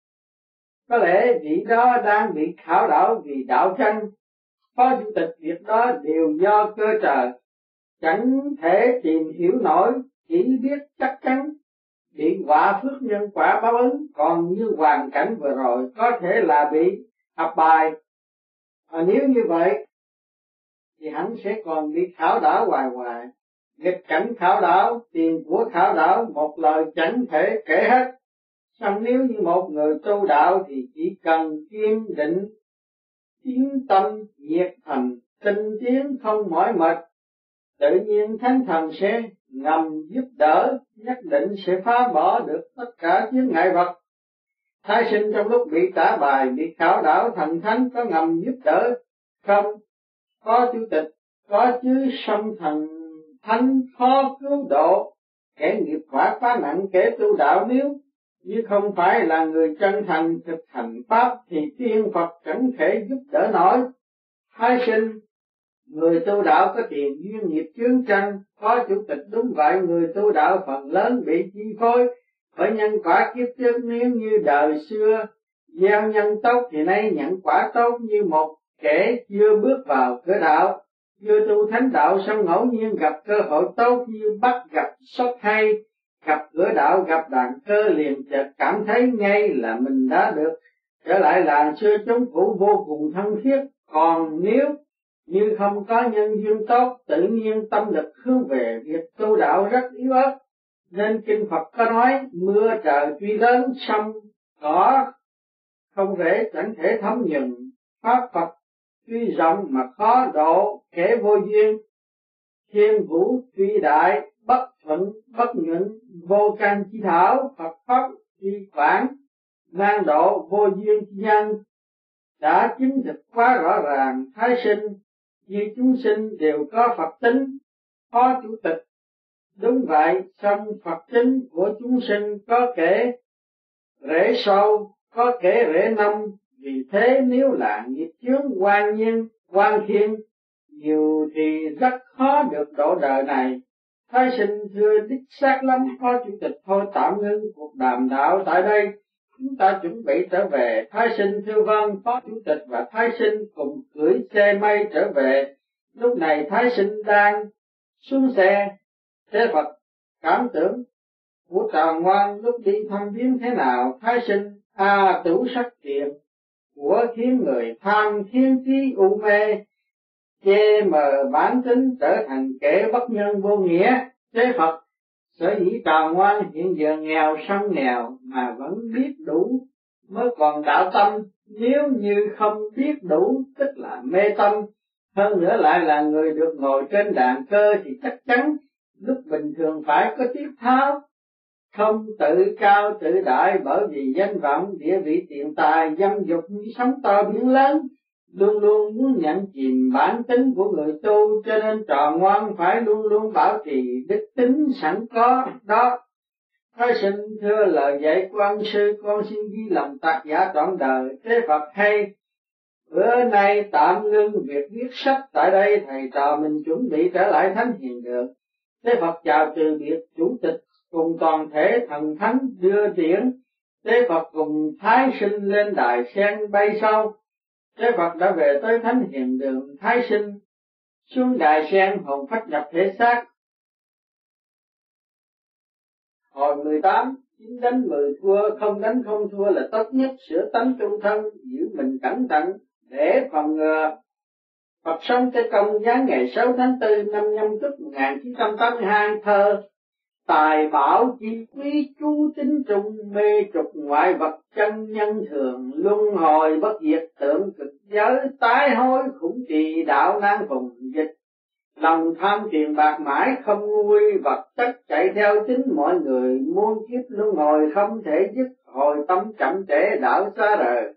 Có lẽ vị đó đang bị khảo đảo vì đạo chân. Phó chủ tịch việc đó đều do cơ trời, chẳng thể tìm hiểu nổi, chỉ biết chắc chắn bị quả phước nhân quả báo ứng. Còn như hoàn cảnh vừa rồi có thể là bị ập bài, à, nếu như vậy thì hắn sẽ còn bị khảo đảo hoài hoài. Nghịch cảnh khảo đảo, tiền của khảo đảo, một lời chẳng thể kể hết. Xong nếu như một người tu đạo thì chỉ cần kiên định, tiến tâm, nhiệt thành, tinh tiến không mỏi mệt, tự nhiên thánh thần sẽ ngầm giúp đỡ, nhất định sẽ phá bỏ được tất cả chướng ngại vật. Thái sinh trong lúc bị trả bài, bị khảo đảo, thần thánh có ngầm giúp đỡ không? Có chủ tịch, có chứ, song thần thánh khó cứu độ. Kẻ nghiệp quả quá nặng, kẻ tu đạo nếu như không phải là người chân thành thực hành pháp thì tiên Phật chẳng thể giúp đỡ nổi. Thái sinh, người tu đạo có tiền duyên nghiệp chướng tranh. Có chủ tịch đúng vậy, người tu đạo phần lớn bị chi phối bởi nhân quả kiếp trước. Nếu như đời xưa gieo nhân tốt thì nay nhận quả tốt, như một kẻ chưa bước vào cửa đạo, chưa tu thánh đạo, xong ngẫu nhiên gặp cơ hội tốt như bắt gặp sốt hay, gặp cửa đạo, gặp đàn cơ, liền chợt cảm thấy ngay là mình đã được trở lại làng xưa chúng cũ vô cùng thân thiết. Còn nếu như không có nhân duyên tốt, tự nhiên tâm lực hướng về việc tu đạo rất yếu ớt. Nên kinh Phật có nói, mưa trời tuy lớn sông cỏ không rễ chẳng thể thấm nhuần, pháp Phật tuy rộng mà khó độ kẻ vô duyên. Thiên vũ tuy đại bất thuận bất nhuận, vô căn chi thảo, Phật pháp tuy quảng nan độ vô duyên chi nhân. Đã chứng thực quá rõ ràng. Thái sinh, như chúng sinh đều có Phật tính. Phó chủ tịch đúng vậy, song Phật tính của chúng sinh có kẻ rễ sâu, có kẻ rễ nông. Vì thế nếu là nghiệp chướng quan nhiên, quan thiên nhiều thì rất khó được độ đời này. Thái sinh thưa đích xác lắm. Phó chủ tịch thôi tạm ngưng cuộc đàm đạo tại đây, chúng ta chuẩn bị trở về. Thái sinh thưa vâng. Phó chủ tịch và thái sinh cùng cưỡi xe mây trở về. Lúc này thái sinh đang xuống xe. Thế Phật cảm tưởng của Tràng Ngoan lúc đi thăm viếng thế nào? Thái sinh, à tửu sắc tiền của khiến người tham thiên trí u mê, che mờ bản tính trở thành kẻ bất nhân vô nghĩa. Thế Phật, sở dĩ Tràng Ngoan hiện giờ nghèo sông nghèo mà vẫn biết đủ mới còn đạo tâm. Nếu như không biết đủ tức là mê tâm, hơn nữa lại là người được ngồi trên đàn cơ thì chắc chắn lúc bình thường phải có tiết tháo, không tự cao tự đại bởi vì danh vọng, địa vị, tiền tài, dâm dục như sóng to biển lớn, luôn luôn muốn nhận chìm bản tính của người tu. Cho nên Tràng Ngoan phải luôn luôn bảo trì đức tính sẵn có đó. Thái sinh thưa lời dạy của ân sư, con xin ghi lòng tác giả trọn đời. Thế Phật hay, bữa nay tạm ngưng việc viết sách tại đây, thầy trò mình chuẩn bị trở lại thánh hiền đường. Thế Phật chào từ biệt chủ tịch cùng toàn thể thần thánh đưa tiễn. Thế Phật cùng thái sinh lên đài sen bay sau. Thế Phật đã về tới thánh hiền đường. Thái sinh xuống đài sen hồn phách nhập thể xác. Hồi mười tám, chín đánh mười thua, không đánh không thua là tốt nhất. Sửa tánh trung thân, giữ mình cẩn thận để phòng ngừa. Phật sống Tế Công giáng ngày sáu tháng tư năm Nhâm Tuất một nghìn chín trăm tám mươi hai. Thơ: tài bảo chi quý chú tính trùng, mê trục ngoại vật chân nhân thường, luân hồi bất diệt tượng cực giới, tái hối khủng trì đạo nan phùng dịch. Lòng tham tiền bạc mãi không nguôi, vật chất chạy theo chính mọi người, muôn kiếp luân hồi không thể dứt, hồi tâm chậm trễ đạo xa rời.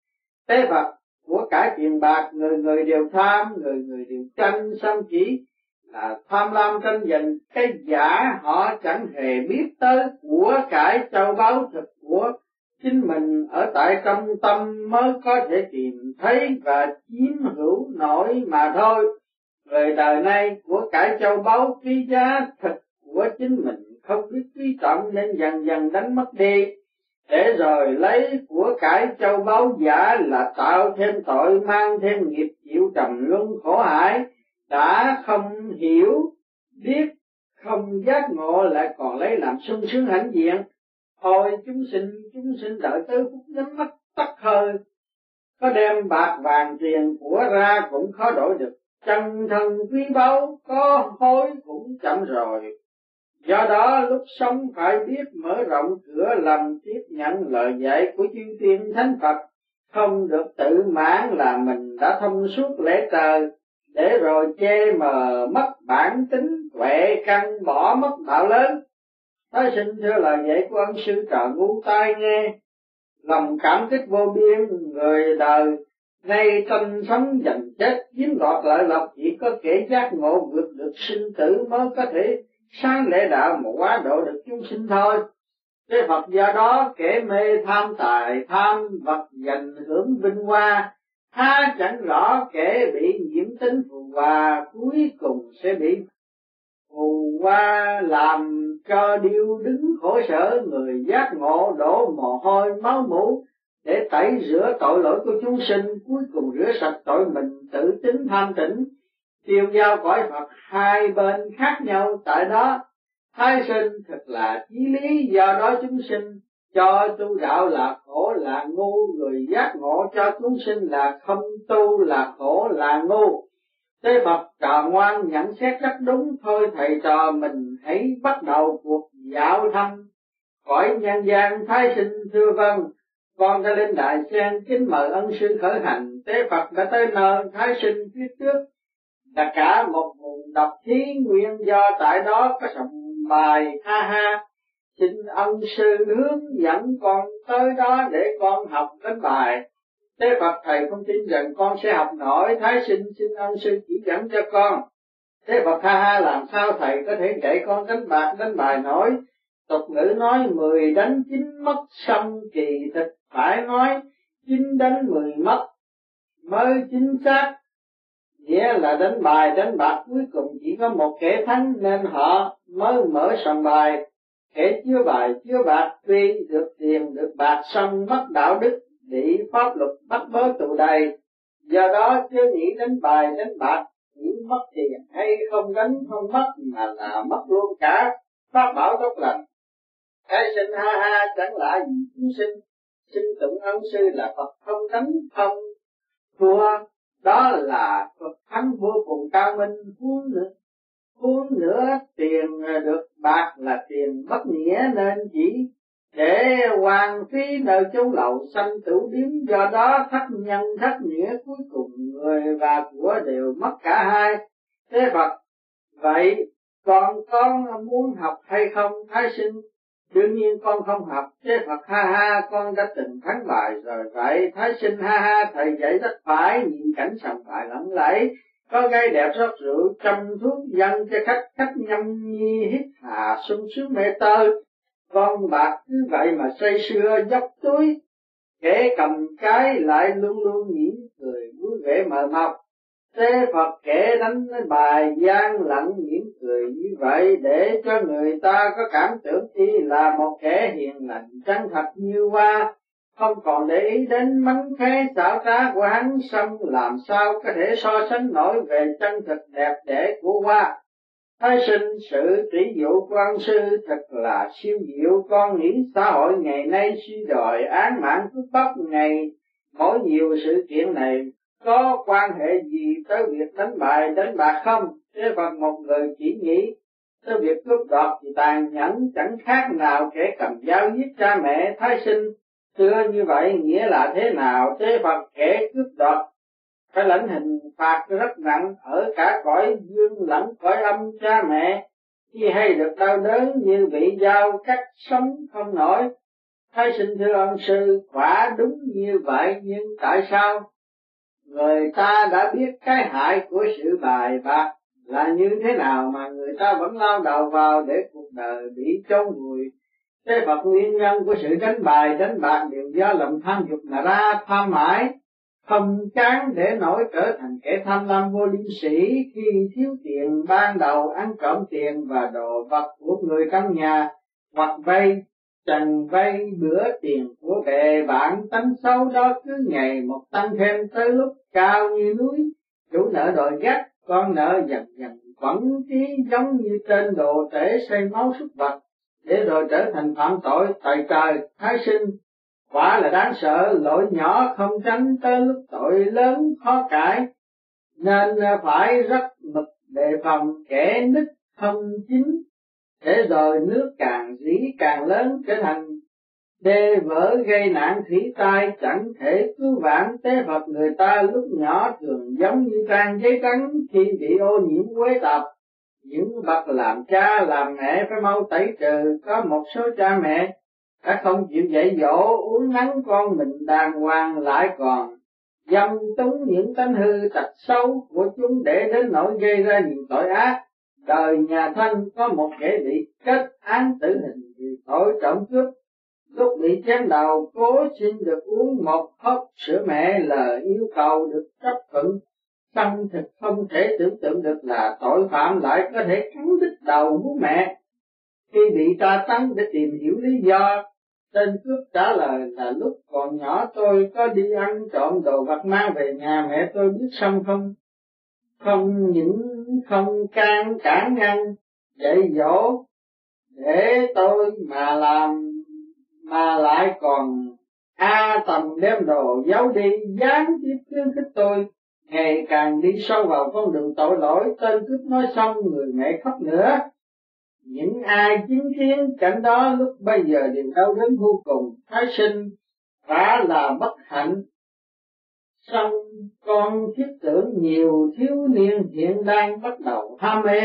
Tế Phật của cải tiền bạc, người người đều tham, người người đều tranh, sân chỉ là tham lam tranh giành cái giả, họ chẳng hề biết tới của cải châu báu thực của chính mình ở tại trong tâm mới có thể tìm thấy và chiếm hữu nổi mà thôi. Người đời nay của cải châu báu quý giá thực của chính mình không biết quý trọng nên dần dần đánh mất đi, để rồi lấy của cải châu báu giả là tạo thêm tội, mang thêm nghiệp chịu trầm luân khổ hải. Đã không hiểu biết, không giác ngộ lại còn lấy làm sung sướng hãnh diện. Thôi chúng sinh, chúng sinh đợi tới phút nhắm mắt tắt hơi, có đem bạc vàng tiền của ra cũng khó đổi được. Chân thân quý báu có hối cũng chậm rồi. Do đó lúc sống phải biết mở rộng cửa lòng, tiếp nhận lời dạy của chư tiên thánh Phật, không được tự mãn là mình đã thông suốt lẽ trời, để rồi chê mờ mất bản tính tuệ căn, bỏ mất đạo lớn. Thái sinh theo lời dạy của ân sư trợ ngu tai nghe, lòng cảm kích vô biên. Người đời nay tranh sống giành chết, chiếm đoạt lợi lộc, chỉ có kẻ giác ngộ vượt được sinh tử mới có thể sáng lễ đạo mà hóa độ được chúng sinh thôi. Thế Phật do đó kẻ mê tham tài, tham vật giành hưởng vinh hoa, há chẳng rõ kẻ bị nhiễm tính phù hoa, cuối cùng sẽ bị phù hoa làm cho điêu đứng khổ sở. Người giác ngộ đổ mồ hôi máu mủ để tẩy rửa tội lỗi của chúng sinh, cuối cùng rửa sạch tội mình, tự tính tham tỉnh, tiêu giao cõi Phật. Hai bên khác nhau tại đó. Thái sinh thật là chí lý, do đó chúng sinh cho tu đạo là khổ là ngu, người giác ngộ cho chúng sinh là không tu là khổ là ngu. Thế Phật trò ngoan nhận xét rất đúng. Thôi thầy trò mình hãy bắt đầu cuộc dạo thăm cõi nhân gian. Thái sinh thưa vâng, con đã lên đại sen kính mời ân sư khởi hành. Thế Phật đã tới nơi. Thái sinh phía trước là cả một vùng độc thí, nguyên do tại đó có sòng bài ha ha, xin ân sư hướng dẫn con tới đó để con học đánh bài. Thế Phật thầy không tin rằng con sẽ học nổi. Thái sinh xin ân sư chỉ dẫn cho con. Thế Phật ha ha, làm sao thầy có thể dạy con đánh bạc đánh bài nổi? Tục ngữ nói mười đánh chín mất xong, kỳ thực phải nói chín đánh mười mất mới chính xác. Nghĩa là đánh bài đánh bạc cuối cùng chỉ có một kẻ thắng nên họ mới mở sòng bài. Kẻ chứa bài chứa bạc tuy được tiền được bạc xong mất đạo đức, bị pháp luật bắt bớ tù đầy. Do đó chưa nghĩ đánh bài đánh bạc chỉ mất tiền hay không đánh không mất, mà là mất luôn cả pháp bảo tốt lành. Thái sinh ha ha, chẳng lạ gì chúng sinh, xin tụng ân sư là Phật không đánh không thua. Đó là Phật thắng vô cùng cao minh. Huống nữa, huống nữa tiền được bạc là tiền bất nghĩa, nên chỉ để hoang phí nơi chốn lậu sanh tử điếm. Do đó thất nhân thất nghĩa, cuối cùng người và của đều mất cả hai. Thế Phật vậy còn con muốn học hay không? Thái sinh đương nhiên con không học. Thế Phật ha ha, con đã từng thắng bài rồi. Vậy Thái sinh ha ha, thầy dạy rất phải. Nhìn cảnh sòng bài lộng lẫy, có gái đẹp rót rượu chăm thuốc dân cho khách, khách nhâm nhi hít hà sung sướng mê tơ. Con bạc cứ vậy mà say sưa dốc túi, kẻ cầm cái lại luôn luôn mỉm cười vui vẻ mờ mọc. Thế Phật kẻ đánh bài gian lặng mỉm cười như vậy, để cho người ta có cảm tưởng y là một kẻ hiền lành chân thật như hoa, không còn để ý đến mánh khóe xảo trá của hắn, xong làm sao có thể so sánh nổi về chân thực đẹp đẽ của hoa. Thái sinh sự tỷ dụ quan sư thật là siêu diệu. Con nghĩ xã hội ngày nay suy đòi án mạng cướp bóc, ngày mỗi nhiều sự kiện này có quan hệ gì tới việc đánh bài đánh bạc không? Thế Phật một người chỉ nghĩ tới việc cướp đoạt thì tàn nhẫn, chẳng khác nào kẻ cầm dao giết cha mẹ thái sinh. Xưa như vậy nghĩa là thế nào? Thế Phật kẻ cướp đoạt phải lãnh hình phạt rất nặng ở cả cõi dương lẫn cõi âm cha mẹ, khi hay được đau đớn như bị dao cắt sống không nổi. Thái sinh thưa ông sư, quả đúng như vậy, nhưng tại sao người ta đã biết cái hại của sự bài bạc là như thế nào mà người ta vẫn lao đầu vào để cuộc đời bị chôn vùi? Thế Phật nguyên nhân của sự đánh bài đánh bạc đều do lòng tham dục mà ra, tham mãi không chán để nổi trở thành kẻ tham lam vô liêm sĩ. Khi thiếu tiền ban đầu ăn trộm tiền và đồ vật của người trong nhà, hoặc vay trần vay bữa tiền của bè bạn, tánh xấu đó cứ ngày một tăng thêm, tới lúc cao như núi, chủ nợ đòi gắt, con nợ dần dần quẩn trí giống như tên đồ tể say máu súc vật, để rồi trở thành phạm tội tại trời. Thái sinh quả là đáng sợ, lỗi nhỏ không tránh, tới lúc tội lớn khó cải, nên phải rất mực đề phòng kẻ nứt không chín, để rồi nước càng dĩ càng lớn, trở thành đê vỡ gây nạn thủy tai, chẳng thể cứu vãn. Tế Phật người ta lúc nhỏ thường giống như trang giấy trắng, khi bị ô nhiễm quế tạp, những bậc làm cha làm mẹ phải mau tẩy trừ. Có một số cha mẹ đã không chịu dạy dỗ uốn nắn con mình đàng hoàng, lại còn dâm túng những tánh hư tật xấu của chúng, để đến nỗi gây ra nhiều tội ác. Đời nhà Thanh có một kẻ bị kết án tử hình vì tội trộm cướp. Lúc bị chém đầu, cố xin được uống một hớp sữa mẹ, lời yêu cầu được chấp thuận. Tâm thực không thể tưởng tượng được là tội phạm lại có thể cắn đứt đầu bố mẹ. Khi bị tra tấn để tìm hiểu lý do, tên cướp trả lời là lúc còn nhỏ tôi có đi ăn trộm đồ vật mang về nhà, mẹ tôi biết xong không không những không can cản ngăn dạy dỗ để tôi mà làm, mà lại còn a tầm đem đồ giấu đi, gián tiếp khuyến khích tôi ngày càng đi sâu vào con đường tội lỗi. Tên cướp nói xong, người mẹ khóc nữa. Những ai chứng kiến cảnh đó lúc bây giờ đều đau đớn vô cùng. Thái sinh quả là bất hạnh, song con thiết tưởng nhiều thiếu niên hiện đang bắt đầu ham mê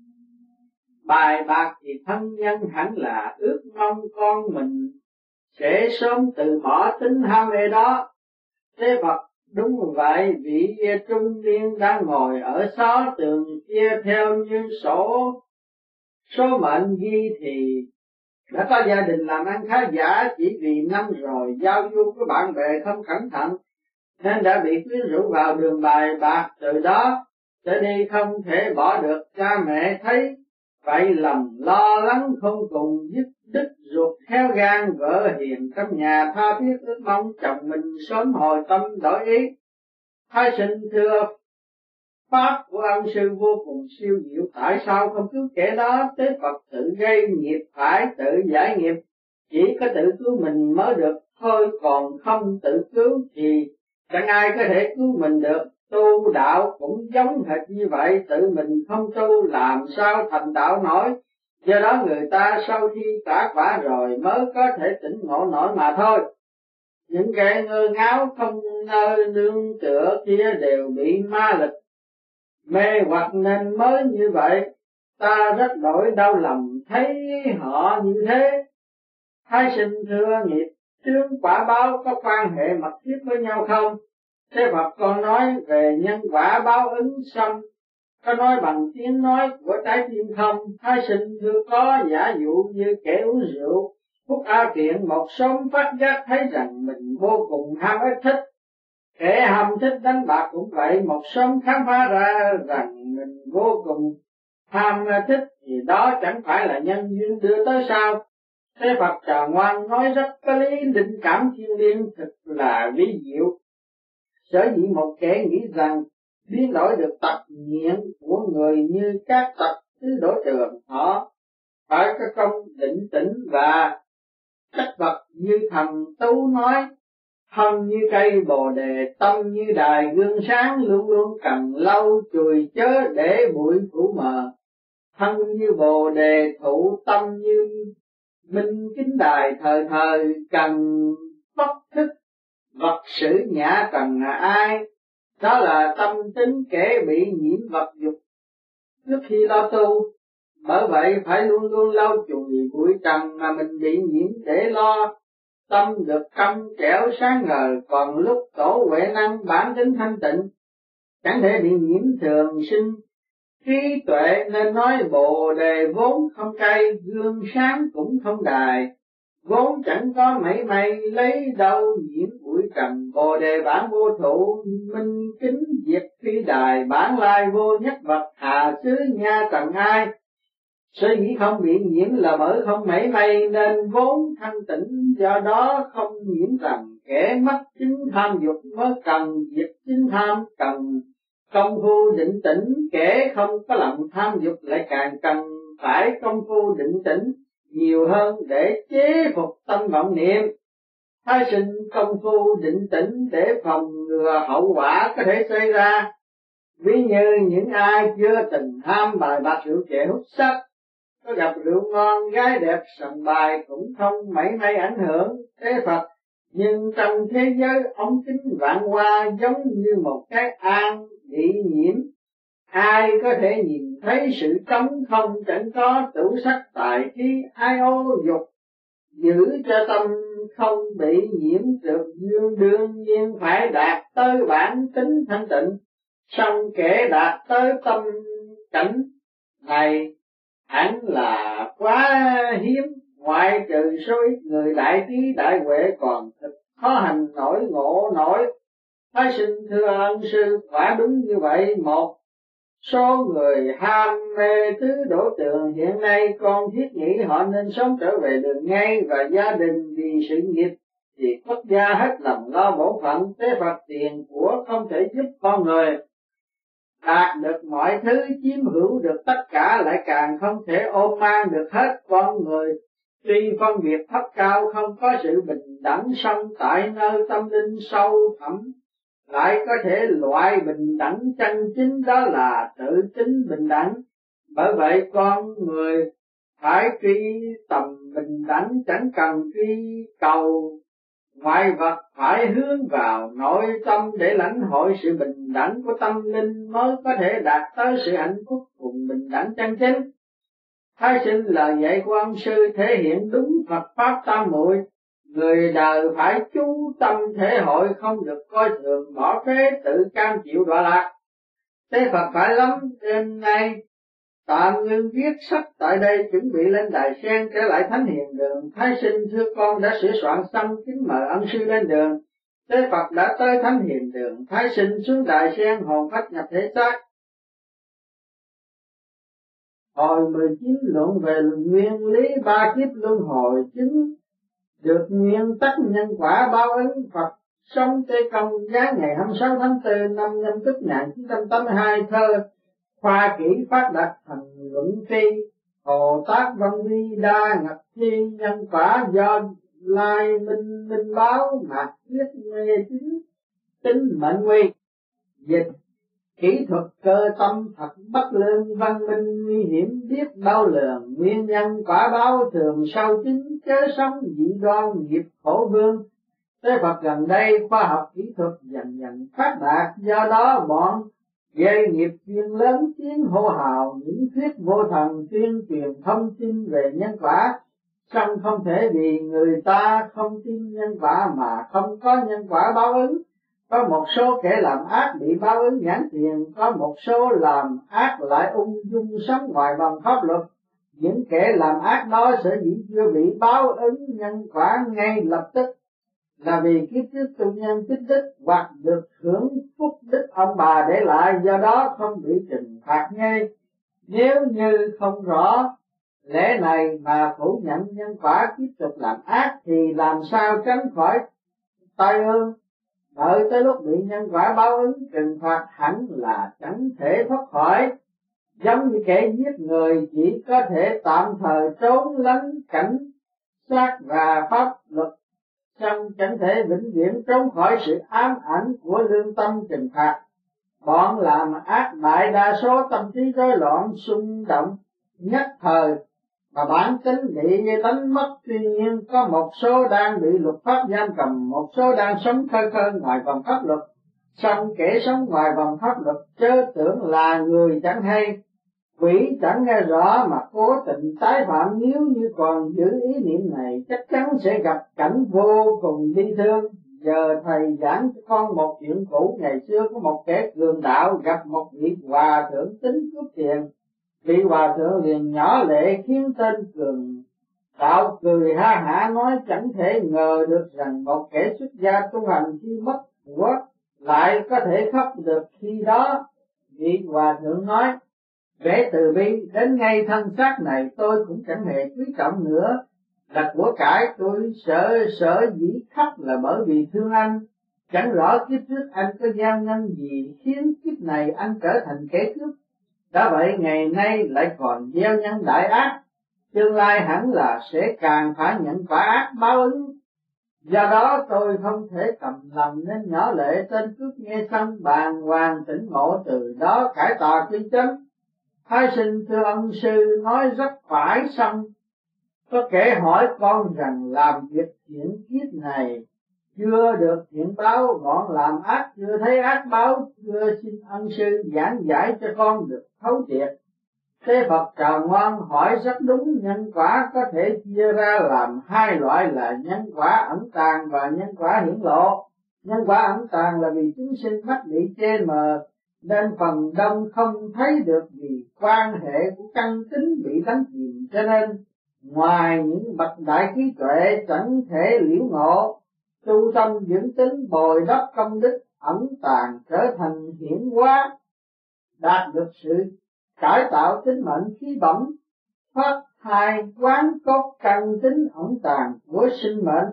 bài bạc thì thân nhân hẳn là ước mong con mình sẽ sớm từ bỏ tính ham mê đó. Thế Phật đúng vậy, vị trung niên đang ngồi ở xó tường kia, theo như sổ số mệnh ghi thì đã có gia đình làm ăn khá giả, chỉ vì năm rồi giao du với bạn bè không cẩn thận nên đã bị quyến rũ vào đường bài bạc. Từ đó trở đi không thể bỏ được. Cha mẹ thấy vậy lòng lo lắng không cùng dứt, đứt ruột khéo gan. Vợ hiền trong nhà tha thiết ước mong chồng mình sớm hồi tâm đổi ý. Thái sinh thưa, pháp của ông sư vô cùng siêu diệu, tại sao không cứu kẻ đó? Tế Phật tự gây nghiệp phải tự giải nghiệp, chỉ có tự cứu mình mới được thôi, còn không tự cứu thì chẳng ai có thể cứu mình được. Tu đạo cũng giống hệt như vậy, tự mình không tu làm sao thành đạo nổi. Do đó người ta sau khi trả quả rồi mới có thể tỉnh ngộ nổi mà thôi. Những kẻ ngơ ngáo không nơi nương tựa kia đều bị ma lực mê hoặc nên mới như vậy. Ta rất đổi đau lòng thấy họ như thế. Thái sinh thưa, nghiệp chướng quả báo có quan hệ mật thiết với nhau không? Thế Phật con nói về nhân quả báo ứng xong, có nói bằng tiếng nói của trái tim không? Thái sinh thưa, có. Giả dụ như kẻ uống rượu hút a phiện, một sớm phát giác thấy rằng mình vô cùng ham ích thích. Kẻ ham thích đánh bạc cũng vậy, một sớm khám phá ra rằng mình vô cùng ham thích, thì đó chẳng phải là nhân duyên đưa tới sao? Thế Phật trà ngoan nói rất có lý, định cảm thiên liêng thực là vi diệu. Sở dĩ một kẻ nghĩ rằng biến đổi được tật nghiện của người như các tật thứ đổi trường, họ phải có công định tĩnh và chất vật như thầm Tú nói. thân như cây bồ đề, tâm như đài gương sáng, luôn luôn cần lâu chùi chớ để bụi phủ mờ. Thân như bồ đề thụ, tâm như minh kính đài, thời thời cần bất thức, vật sự nhã cần là ai? Đó là tâm tính kẻ bị nhiễm vật dục trước khi lo tu. Bởi vậy phải luôn luôn lau chùi bụi trần mà mình bị nhiễm để lo tâm được trong trẻo sáng ngời. Còn lúc tổ huệ năng bản tính thanh tịnh, chẳng thể bị nhiễm thường sinh trí tuệ, nên nói bồ đề vốn không cây, gương sáng cũng không đài, vốn chẳng có mảy may lấy đâu nhiễm bụi trần. Bồ đề bản vô thụ, minh kính diệt phi đài, bản lai vô nhất vật, hà xứ nha trần ai. Sở dĩ không bị nhiễm là bởi không mảy may nên vốn thanh tịnh, do đó không nhiễm trần. Kẻ mất chính tham dục mới cần diệt chính tham, cần công phu định tĩnh. Kẻ không có lòng tham dục lại càng cần phải công phu định tĩnh nhiều hơn để chế phục tâm vọng niệm. Thái sinh công phu định tĩnh để phòng ngừa hậu quả có thể xảy ra. Ví như những ai chưa từng ham bài bạc rượu chè hút sách, có gặp rượu ngon gái đẹp sòng bài cũng không mảy may ảnh hưởng thế Phật. Nhưng trong thế giới ống kính vạn hoa, giống như một cái am bị nhiễm, ai có thể nhìn thấy sự trống không, chẳng có tửu sắc tài khí ai ô dục. Giữ cho tâm không bị nhiễm được dương, đương nhiên phải đạt tới bản tính thanh tịnh. Song kẻ đạt tới tâm cảnh này hẳn là quá hiếm, ngoại trừ số ít người đại trí đại huệ còn thật khó hành nổi ngộ nổi. Thái sinh thưa ân sư, quả đúng như vậy. Một số người ham mê tứ đổ tường, hiện nay con thiết nghĩ họ nên sống trở về đường ngay, và gia đình vì sự nghiệp thì quốc gia hết lòng lo bổn phận. Thế Phật tiền của không thể giúp con người đạt được mọi thứ, chiếm hữu được tất cả, lại càng không thể ôm mang được hết. Con người tuy phân biệt thấp cao, không có sự bình đẳng, song tại nơi tâm linh sâu thẳm lại có thể loại bình đẳng chân chính, đó là tự tính bình đẳng. Bởi vậy con người phải truy tầm bình đẳng, chẳng cần truy cầu ngoại vật, phải hướng vào nội tâm để lãnh hội sự bình đẳng của tâm linh, mới có thể đạt tới sự hạnh phúc cùng bình đẳng chân chính. Thái sinh lời dạy của ông sư thể hiện đúng Phật pháp tam muội. Người đời phải chú tâm thể hội, không được coi thường bỏ phế, tự cam chịu đọa lạc. Thế Phật phải lắm. Đêm nay tạm ngưng viết sách tại đây, chuẩn bị lên đài sen trở lại thánh hiền đường. Thái sinh thưa con đã sửa soạn xong, kính mời ân sư lên đường. Thế Phật đã tới thánh hiền đường, Thái sinh xuống đài sen, hồn phách nhập thể xác. Hồi mười chín luận về nguyên lý ba kiếp luân hồi, chứng được nguyên tắc nhân quả báo ứng. Phật sống Tây Công giáng ngày hai mươi sáu tháng tư năm Nhâm Tuất một nghìn chín trăm tám mươi hai, thơ khoa kỹ phát đạt thành luận phi. Hồ Tác Văn Vi đa ngập chi, nhân quả do lai minh minh báo, mà biết nghe chính tính mệnh nguy. Dịch kỹ thuật cơ tâm thật bất lương, văn minh nguy hiểm biết bao lường. Nguyên nhân quả báo thường sau chính, chớ sống dị đoan nghiệp khổ vương. Thế Phật gần đây khoa học kỹ thuật dần dần phát đạt, do đó bọn gây nghiệp chuyên lớn tiếng hô hào những thuyết vô thần, tuyên truyền thông tin về nhân quả. Song không thể vì người ta không tin nhân quả mà không có nhân quả báo ứng. Có một số kẻ làm ác bị báo ứng nhãn tiền, có một số làm ác lại ung dung sống ngoài vòng pháp luật. Những kẻ làm ác đó sở dĩ chưa bị báo ứng nhân quả ngay lập tức là vì kiếp trước tu nhân tích đức hoặc được hưởng phúc đức ông bà để lại, do đó không bị trừng phạt ngay. Nếu như không rõ lẽ này mà phủ nhận nhân quả, tiếp tục làm ác thì làm sao tránh khỏi tai ương. Đợi tới lúc bị nhân quả báo ứng trừng phạt hẳn là chẳng thể thoát khỏi. Giống như kẻ giết người chỉ có thể tạm thời trốn lánh cảnh sát và pháp luật, song chẳng thể vĩnh viễn trốn khỏi sự ám ảnh của lương tâm trừng phạt. Bọn làm ác đại đa số tâm trí rối loạn xung động nhất thời mà bản tính bị đánh mất. Tuy nhiên có một số đang bị luật pháp giam cầm, một số đang sống khơi khơi ngoài vòng pháp luật. Song kẻ sống ngoài vòng pháp luật chớ tưởng là người chẳng hay, quỷ chẳng nghe rõ mà cố tình tái phạm. Nếu như còn giữ ý niệm này chắc chắn sẽ gặp cảnh vô cùng bi thương. Giờ thầy giảng cho con một chuyện cũ. Ngày xưa có một kẻ cường đạo gặp một vị hòa thượng tính cướp tiền. Vị hòa thượng liền nhỏ lệ khiến tên cường đạo cười ha hả nói chẳng thể ngờ được rằng một kẻ xuất gia tu hành khi mất của lại có thể khóc được khi đó. Vị hòa thượng nói: Kẻ từ bi đến ngay thân xác này tôi cũng chẳng hề quý trọng nữa, là của cải. Tôi sợ sợ dĩ khóc là bởi vì thương anh. Chẳng rõ kiếp trước anh có gian nhân gì khiến kiếp này anh trở thành kẻ cướp. Đã vậy ngày nay lại còn gieo nhân đại ác, tương lai hẳn là sẽ càng phải nhận quả ác báo ứng. Do đó tôi không thể cầm lòng nên nhỏ lệ. Tên cướp nghe xong bàng hoàng tỉnh ngộ, từ đó cải tà quy chánh. Thái sinh thưa ân sư nói rất phải. Xong có kẻ hỏi con rằng làm việc thiện kiếp này chưa được thiện báo, bọn làm ác chưa thấy ác báo. Thưa xin ân sư giảng giải cho con được thấu triệt. Thế Phật trò ngoan hỏi rất đúng. Nhân quả có thể chia ra làm hai loại là nhân quả ẩn tàng và nhân quả hiển lộ. Nhân quả ẩn tàng là vì chúng sinh mắt bị che mờ nên phần đông không thấy được, vì quan hệ của căn tính bị đánh chìm, cho nên ngoài những bậc đại trí tuệ chẳng thể liễu ngộ. Tu tâm dưỡng tính bồi đắp công đức, ẩn tàng trở thành hiển hóa, đạt được sự cải tạo tính mệnh khí bẩm, phát thai quán cốt căn tính ẩn tàng của sinh mệnh.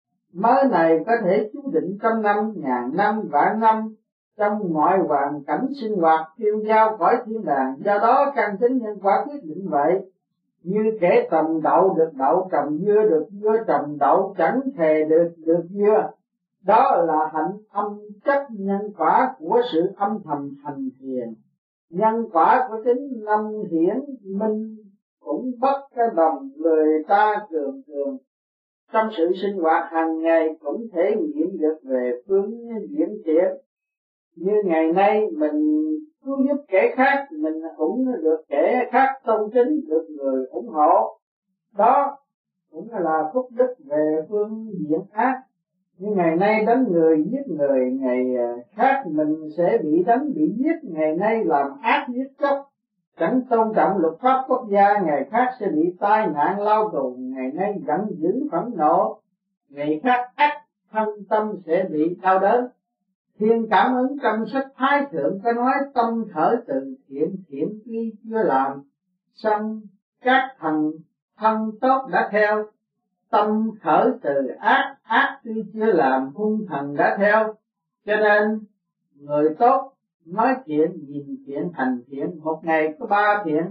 Mới này có thể chú định trăm năm, ngàn năm, vạn năm trong mọi hoàn cảnh sinh hoạt tiêu dao cõi thiên đàng. Do đó căn tính nhân quả quyết định vậy. Như kẻ trồng đậu được đậu, trồng dưa được dưa, trồng đậu chẳng thề được được dưa. Đó là hạnh âm chất nhân quả của sự âm thầm hành thiền. Nhân quả của tính năm hiển minh cũng bất cái đồng người ta cường cường. Trong sự sinh hoạt hàng ngày cũng thể hiện được về phương diện thiện. Như ngày nay mình cứu giúp kẻ khác, mình cũng được kẻ khác tôn kính, được người ủng hộ. Đó cũng là phúc đức về phương diện ác. Như ngày nay đánh người giết người, ngày khác mình sẽ bị đánh bị giết. Ngày nay làm ác giết chóc, chẳng tôn trọng luật pháp quốc gia, ngày khác sẽ bị tai nạn lao tù. Ngày nay giận dữ phẫn nộ, ngày khác ác thân tâm sẽ bị đau đớn. Thiên cảm ứng trong sách Thái Thượng có nói tâm khởi từ thiện, thiện tuy chưa làm, song các thần thân tốt đã theo. Tâm khởi từ ác, ác tuy chưa làm, hung thần đã theo. Cho nên người tốt nói thiện, nhìn thiện, hành thiện, một ngày có ba thiện,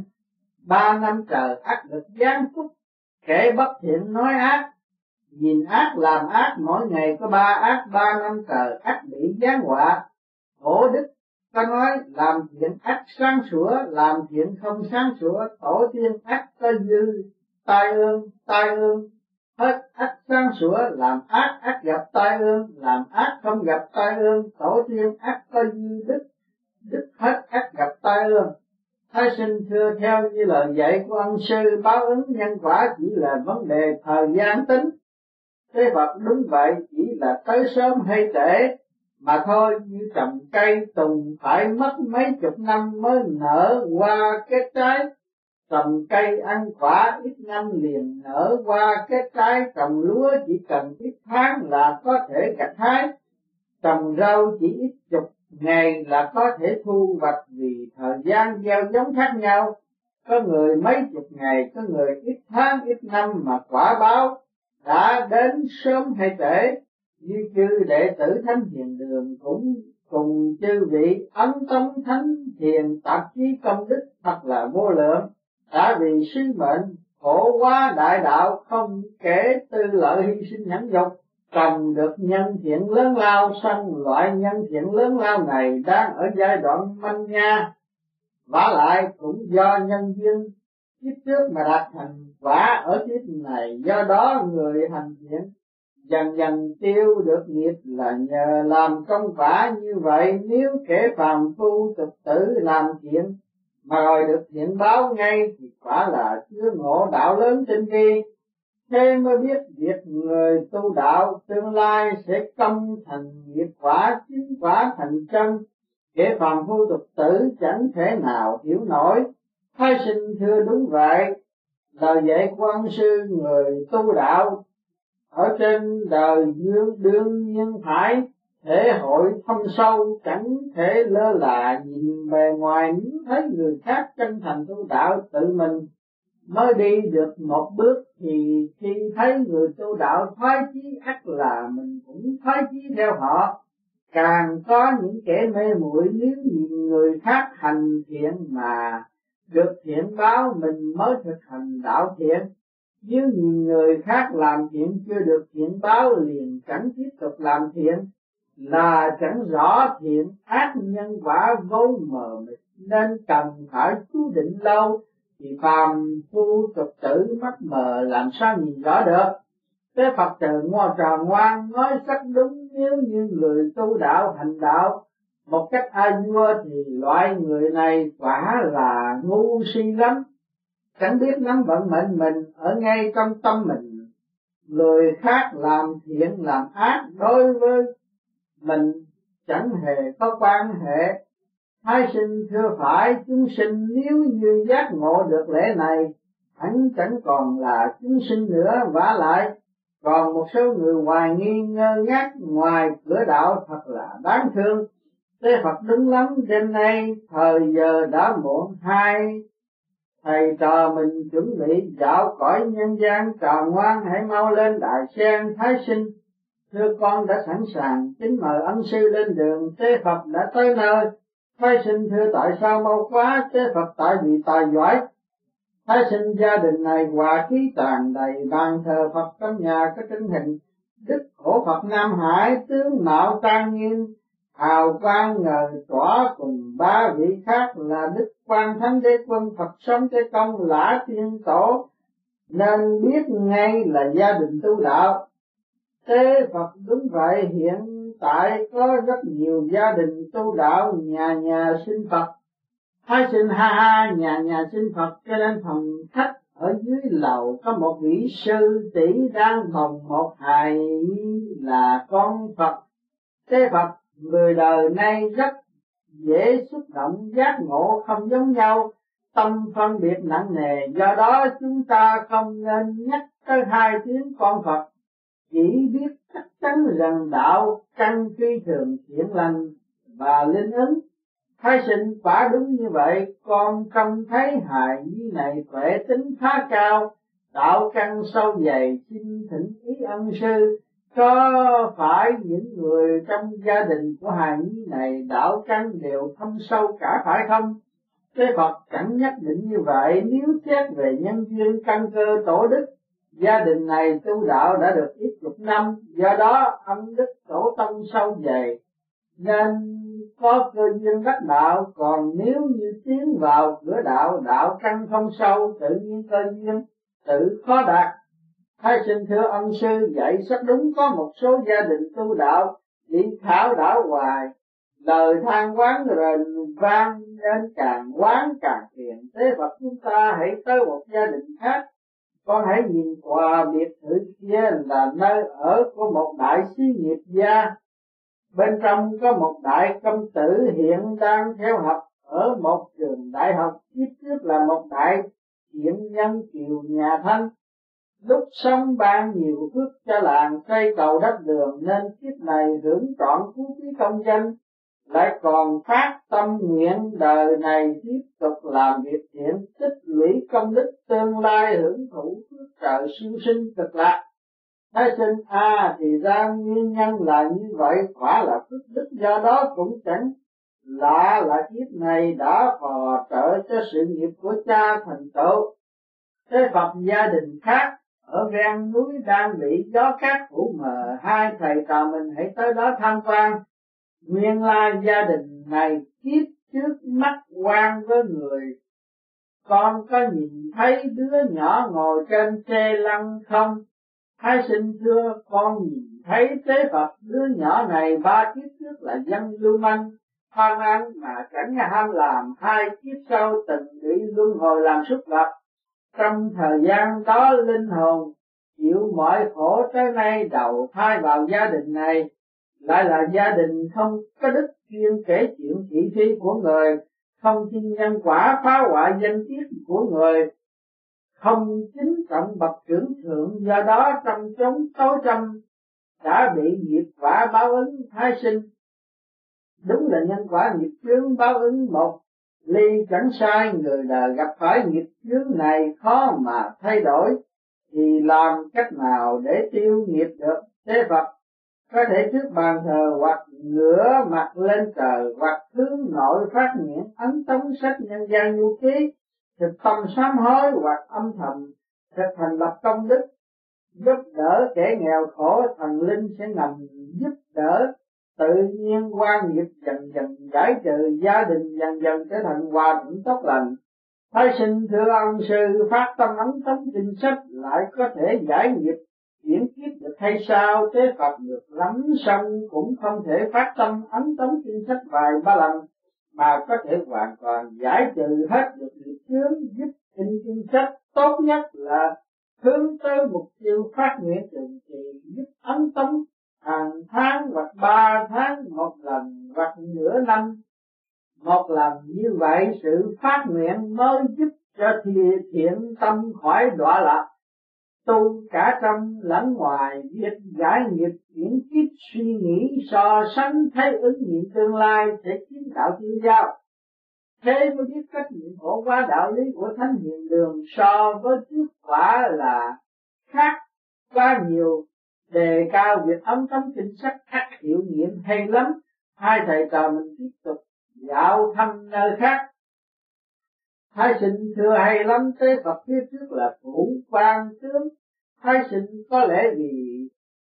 ba năm trời ác được giáng phúc. Kẻ bất thiện nói ác, nhìn ác làm ác, mỗi ngày có ba ác, ba năm trời ác bị giáng họa. Cổ đức có nói làm thiện ác sáng sủa, làm thiện không sáng sủa. Tổ tiên ác có dư, tai ương, tai ương. Hết ác sáng sủa, làm ác, ác gặp tai ương, làm ác không gặp tai ương. Tổ tiên ác có dư đức, đức hết ác gặp tai ương. Thái sinh thưa theo như lời dạy của ân sư, báo ứng nhân quả chỉ là vấn đề thời gian tính. Thế Phật đúng vậy, chỉ là tới sớm hay trễ mà thôi. Như trồng cây tùng phải mất mấy chục năm mới nở qua kết trái. Trồng cây ăn quả ít năm liền nở qua kết trái. Trồng lúa chỉ cần ít tháng là có thể gặt hái. Trồng rau chỉ ít chục ngày là có thể thu hoạch, vì thời gian gieo giống khác nhau. Có người mấy chục ngày, có người ít tháng, ít năm mà quả báo đã đến sớm hay trễ. Như chư đệ tử Thánh Hiền Đường cũng cùng chư vị ấn tống thánh thiền tạp chí công đức thật là vô lượng, đã vì sứ mệnh khổ hóa đại đạo không kể tư lợi hy sinh nhẫn nhục trồng được nhân thiện lớn lao, song loại nhân thiện lớn lao này đang ở giai đoạn manh nha, vả lại cũng do nhân duyên kiếp trước mà đạt thành quả ở kiếp này. Do đó người hành thiện dần dần tiêu được nghiệp là nhờ làm công quả như vậy. Nếu kẻ phàm phu tục tử làm thiện mà rồi được thiện báo ngay thì quả là chưa ngộ đạo lớn tinh vi. Thế mới biết việc người tu đạo tương lai sẽ công thành nghiệp quả, chính quả thành chân. Kẻ phàm phu tục tử chẳng thể nào hiểu nổi. Thái sinh thưa đúng vậy. Lời dạy quan sư người tu đạo ở trên đời dương đương nhiên phải thể hội thâm sâu, chẳng thể lơ là nhìn bề ngoài. Nếu thấy người khác chân thành tu đạo, tự mình mới đi được một bước, thì khi thấy người tu đạo thoái chí ắt là mình cũng thoái chí theo họ. Càng có những kẻ mê muội, nếu nhìn người khác hành thiện mà được thiện báo, mình mới thực hành đạo thiện. Nếu nhìn người khác làm thiện chưa được thiện báo liền chẳng tiếp tục làm thiện, là chẳng rõ thiện ác nhân quả vốn mờ mịt, nên cần phải chú định lâu, thì phàm phu tục tử mắt mờ làm sao nhìn rõ được. Thế Phật trời ngoan tròn ngoan nói rất đúng. Nếu như người tu đạo hành đạo một cách a vua thì loại người này quả là ngu si lắm, chẳng biết nắm vận mệnh mình ở ngay trong tâm mình. Người khác làm thiện làm ác đối với mình chẳng hề có quan hệ. Thái sinh thưa phải, chúng sinh nếu như giác ngộ được lẽ này, hắn chẳng còn là chúng sinh nữa. Vả lại còn một số người hoài nghi ngơ ngác ngoài cửa đạo thật là đáng thương. Thế Phật đúng lắm, đêm nay thời giờ đã muộn, hai thầy trò mình chuẩn bị dạo cõi nhân gian. Trò ngoan hãy mau lên đại sen. Thái sinh thưa con đã sẵn sàng, kính mời ân sư lên đường. Thế Phật đã tới nơi. Thái sinh thưa tại sao mau quá? Thế Phật tại vì tài giỏi. Thái sinh gia đình này hòa khí tràn đầy, bàn thờ Phật trong nhà có trưng hình Đức Phổ Phật Nam Hải, tướng mạo trang nghiêm hào quang ngời tỏa, cùng ba vị khác là Đức Quan Thánh Đế Quân, Phật Sống Thế Công, Lã Tiên Tổ, nên biết ngay là gia đình tu đạo. Thế Phật đúng vậy, hiện tại có rất nhiều gia đình tu đạo, nhà nhà xin Phật. Thái sinh ha ha, nhà nhà xin Phật. Cho nên phòng khách ở dưới lầu có một vị sư tỷ đang bồng một hài là con Phật. Thế Phật người đời nay rất dễ xúc động, giác ngộ không giống nhau, tâm phân biệt nặng nề. Do đó chúng ta không nên nhắc tới hai tiếng con Phật, chỉ biết chắc chắn rằng đạo căn phi thường thiện lành và linh ứng. Thái sinh quả đúng như vậy, con trông thấy hài nhi này tuệ tính khá cao, đạo căn sâu dày, xin thỉnh ý ân sư, có phải những người trong gia đình của hài nhi này đạo căn đều thâm sâu cả phải không? Thế Phật chẳng nhất định như vậy. Nếu xét về nhân duyên căn cơ tổ đức, gia đình này tu đạo đã được ít chục năm, do đó ân đức tổ tông sâu dày nên có cơ duyên đắc đạo. Còn nếu như tiến vào cửa đạo, đạo căn không sâu, tự nhiên cơ duyên tự khó đạt. Thái sinh thưa ân sư dạy rất đúng. Có một số gia đình tu đạo chỉ khảo đảo hoài, lời than quán rền vang nên càng quán càng phiền. Thế Phật chúng ta hãy tới một gia đình khác. Con hãy nhìn tòa biệt thự kia là nơi ở của một đại sĩ nghiệp gia. Bên trong có một đại công tử hiện đang theo học ở một trường đại học. Kiếp trước là một đại thiện nhân kiều nhà Thanh, lúc sống ban nhiều phước cho làng, xây cầu đắp đường, nên kiếp này hưởng trọn phú quý công danh. Lại còn phát tâm nguyện đời này tiếp tục làm việc thiện, tích lũy công đức, tương lai hưởng thụ phước trời siêu sinh cực lạc. Thái sinh à, thì ra nguyên nhân là như vậy, quả là phước đức. Do đó cũng chẳng lạ là kiếp này đã phò trợ cho sự nghiệp của cha thành tựu. Thế Phật gia đình khác ở ven núi đang bị gió cát phủ mờ, hai thầy trò mình hãy tới đó tham quan. Nguyên lai gia đình này kiếp trước mắt quan với người, con có nhìn thấy đứa nhỏ ngồi trên xe lăn không? Thái sinh thưa, con nhìn thấy tế Phật. Đứa nhỏ này ba kiếp trước là dân lưu manh, tham ăn mà chẳng ham làm, hai kiếp sau từng bị luân hồi làm súc vật. Trong thời gian đó linh hồn chịu mọi khổ, tới nay đầu thai vào gia đình này, lại là gia đình không có đức, chuyên kể chuyện thị phi của người, không tin nhân quả, phá hoại danh tiết của người, không chính trọng bậc trưởng thượng. Do đó trong chốn tối tăm đã bị nghiệp quả báo ứng thái sinh. Đúng là nhân quả nghiệp chướng báo ứng một ly chẳng sai, người đời gặp phải nghiệp chướng này khó mà thay đổi, thì làm cách nào để tiêu nghiệp được? Thế Phật có thể trước bàn thờ hoặc ngửa mặt lên trời, hoặc hướng nội phát nguyện ấn tống sách nhân gian nhu ký, thực tâm sám hối, hoặc âm thầm thực hành lập công đức, giúp đỡ kẻ nghèo khổ. Thần linh sẽ nằm giúp đỡ, tự nhiên quan nghiệp dần dần giải trừ, gia đình dần dần trở thành hòa thuận tốt lành. Thái sinh thưa ông sư, phát tâm ấn tống kinh sách lại có thể giải nghiệp chuyển kiếp được hay sao? Thế Phật được lắm xong cũng không thể phát tâm ấn tống kinh sách vài ba lần mà có thể hoàn toàn giải trừ hết được nghiệp chướng. Giúp in kinh sách tốt nhất là hướng tới mục tiêu phát nguyện trường trì, giúp ấn tống hàng tháng hoặc ba tháng một lần, hoặc nửa năm một lần. Như vậy sự phát nguyện mới giúp cho thiện tâm khỏi đọa lạc, tu cả trong lẫn ngoài. Việc giải nghiệp chuyển kiếp suy nghĩ so sánh thấy ứng nghiệm tương lai sẽ chiếm đạo tiêu giao, thế mới biết cách nhiệm phổ hóa đạo lý của thánh hiền đường. So với trước quả là khác quá nhiều. Đề cao việc ấn tống kinh sách khắc hiệu nghiệm hay lắm. Hai thầy trò mình tiếp tục dạo thăm nơi khác. Thái sinh thưa hay lắm, tế Phật phía trước là phủ quan tướng. Thái sinh có lẽ vì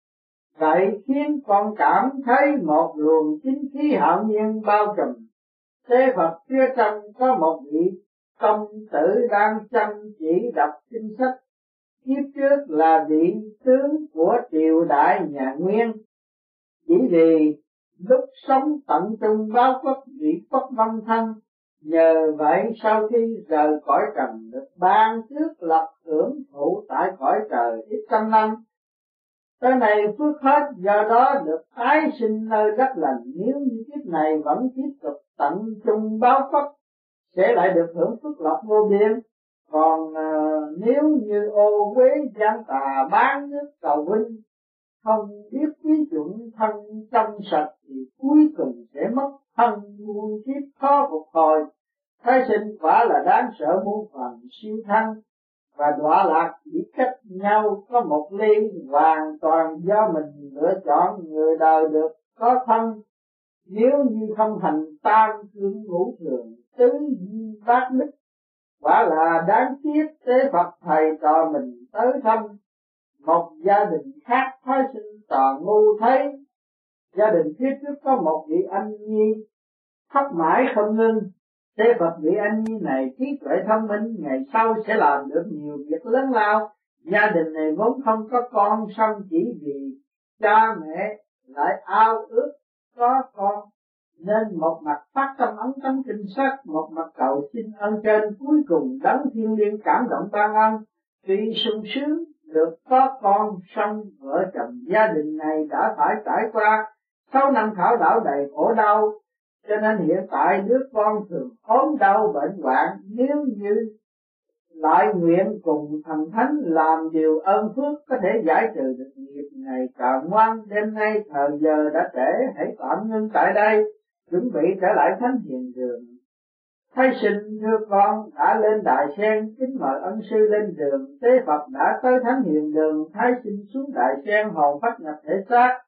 vậy khiến con cảm thấy một luồng chính khí hạo nhiên bao trùm. Tế Phật phía trong có một vị công tử đang chăm chỉ đọc kinh sách. Kiếp trước là vị tướng của triều đại nhà Nguyên, chỉ vì lúc sống tận trung báo quốc vị quốc vong thân, nhờ vậy sau khi rời cõi trần được ban trước lập hưởng thụ tại cõi trời ít trăm năm. Tới này phước hết, do đó được tái sinh nơi đất lành. Nếu như kiếp này vẫn tiếp tục tận trung báo quốc, sẽ lại được hưởng phước lộc vô biên. Còn uh, nếu như ô uế gian tà bán nước cầu vinh, không biết quý chuẩn thân trong sạch, thì cuối cùng sẽ mất thân muôn kiếp khó phục hồi. Thái sinh quả là đáng sợ muôn phần siêu thăng, và đọa lạc chỉ cách nhau có một ly, hoàn toàn do mình lựa chọn. Người đời được có thân, nếu như không thành tam cương ngũ thường tứ di bát đức, quả là đáng tiếc. Tế Phật thầy trò mình tới thăm một gia đình khác. Thái sinh tò ngu thấy gia đình phía trước có một vị anh nhi khóc mãi không ngưng. Tế Phật vị anh nhi này trí tuệ thông minh, ngày sau sẽ làm được nhiều việc lớn lao. Gia đình này vốn không có con, song chỉ vì cha mẹ lại ao ước có con, nên một mặt phát tâm ấn tống kinh sách, một mặt cầu xin ơn trên. Cuối cùng đấng thiên liêng cảm động ban ân, tuy sung sướng được có con, song vợ chồng gia đình này đã phải trải qua sáu năm khảo đảo đầy khổ đau, cho nên hiện tại đứa con thường ốm đau bệnh hoạn. Nếu như lại nguyện cùng thần thánh làm điều ơn phước, có thể giải trừ được nghiệp này. Càng ngoan, đêm nay thời giờ đã trễ, hãy tạm ngưng tại đây, chuẩn bị trở lại thánh hiền đường. Thái sinh thưa con đã lên đài sen, kính mời ân sư lên đường. Tế Phật đã tới thánh hiền đường. Thái sinh xuống đài sen, hồn phách nhập thể xác,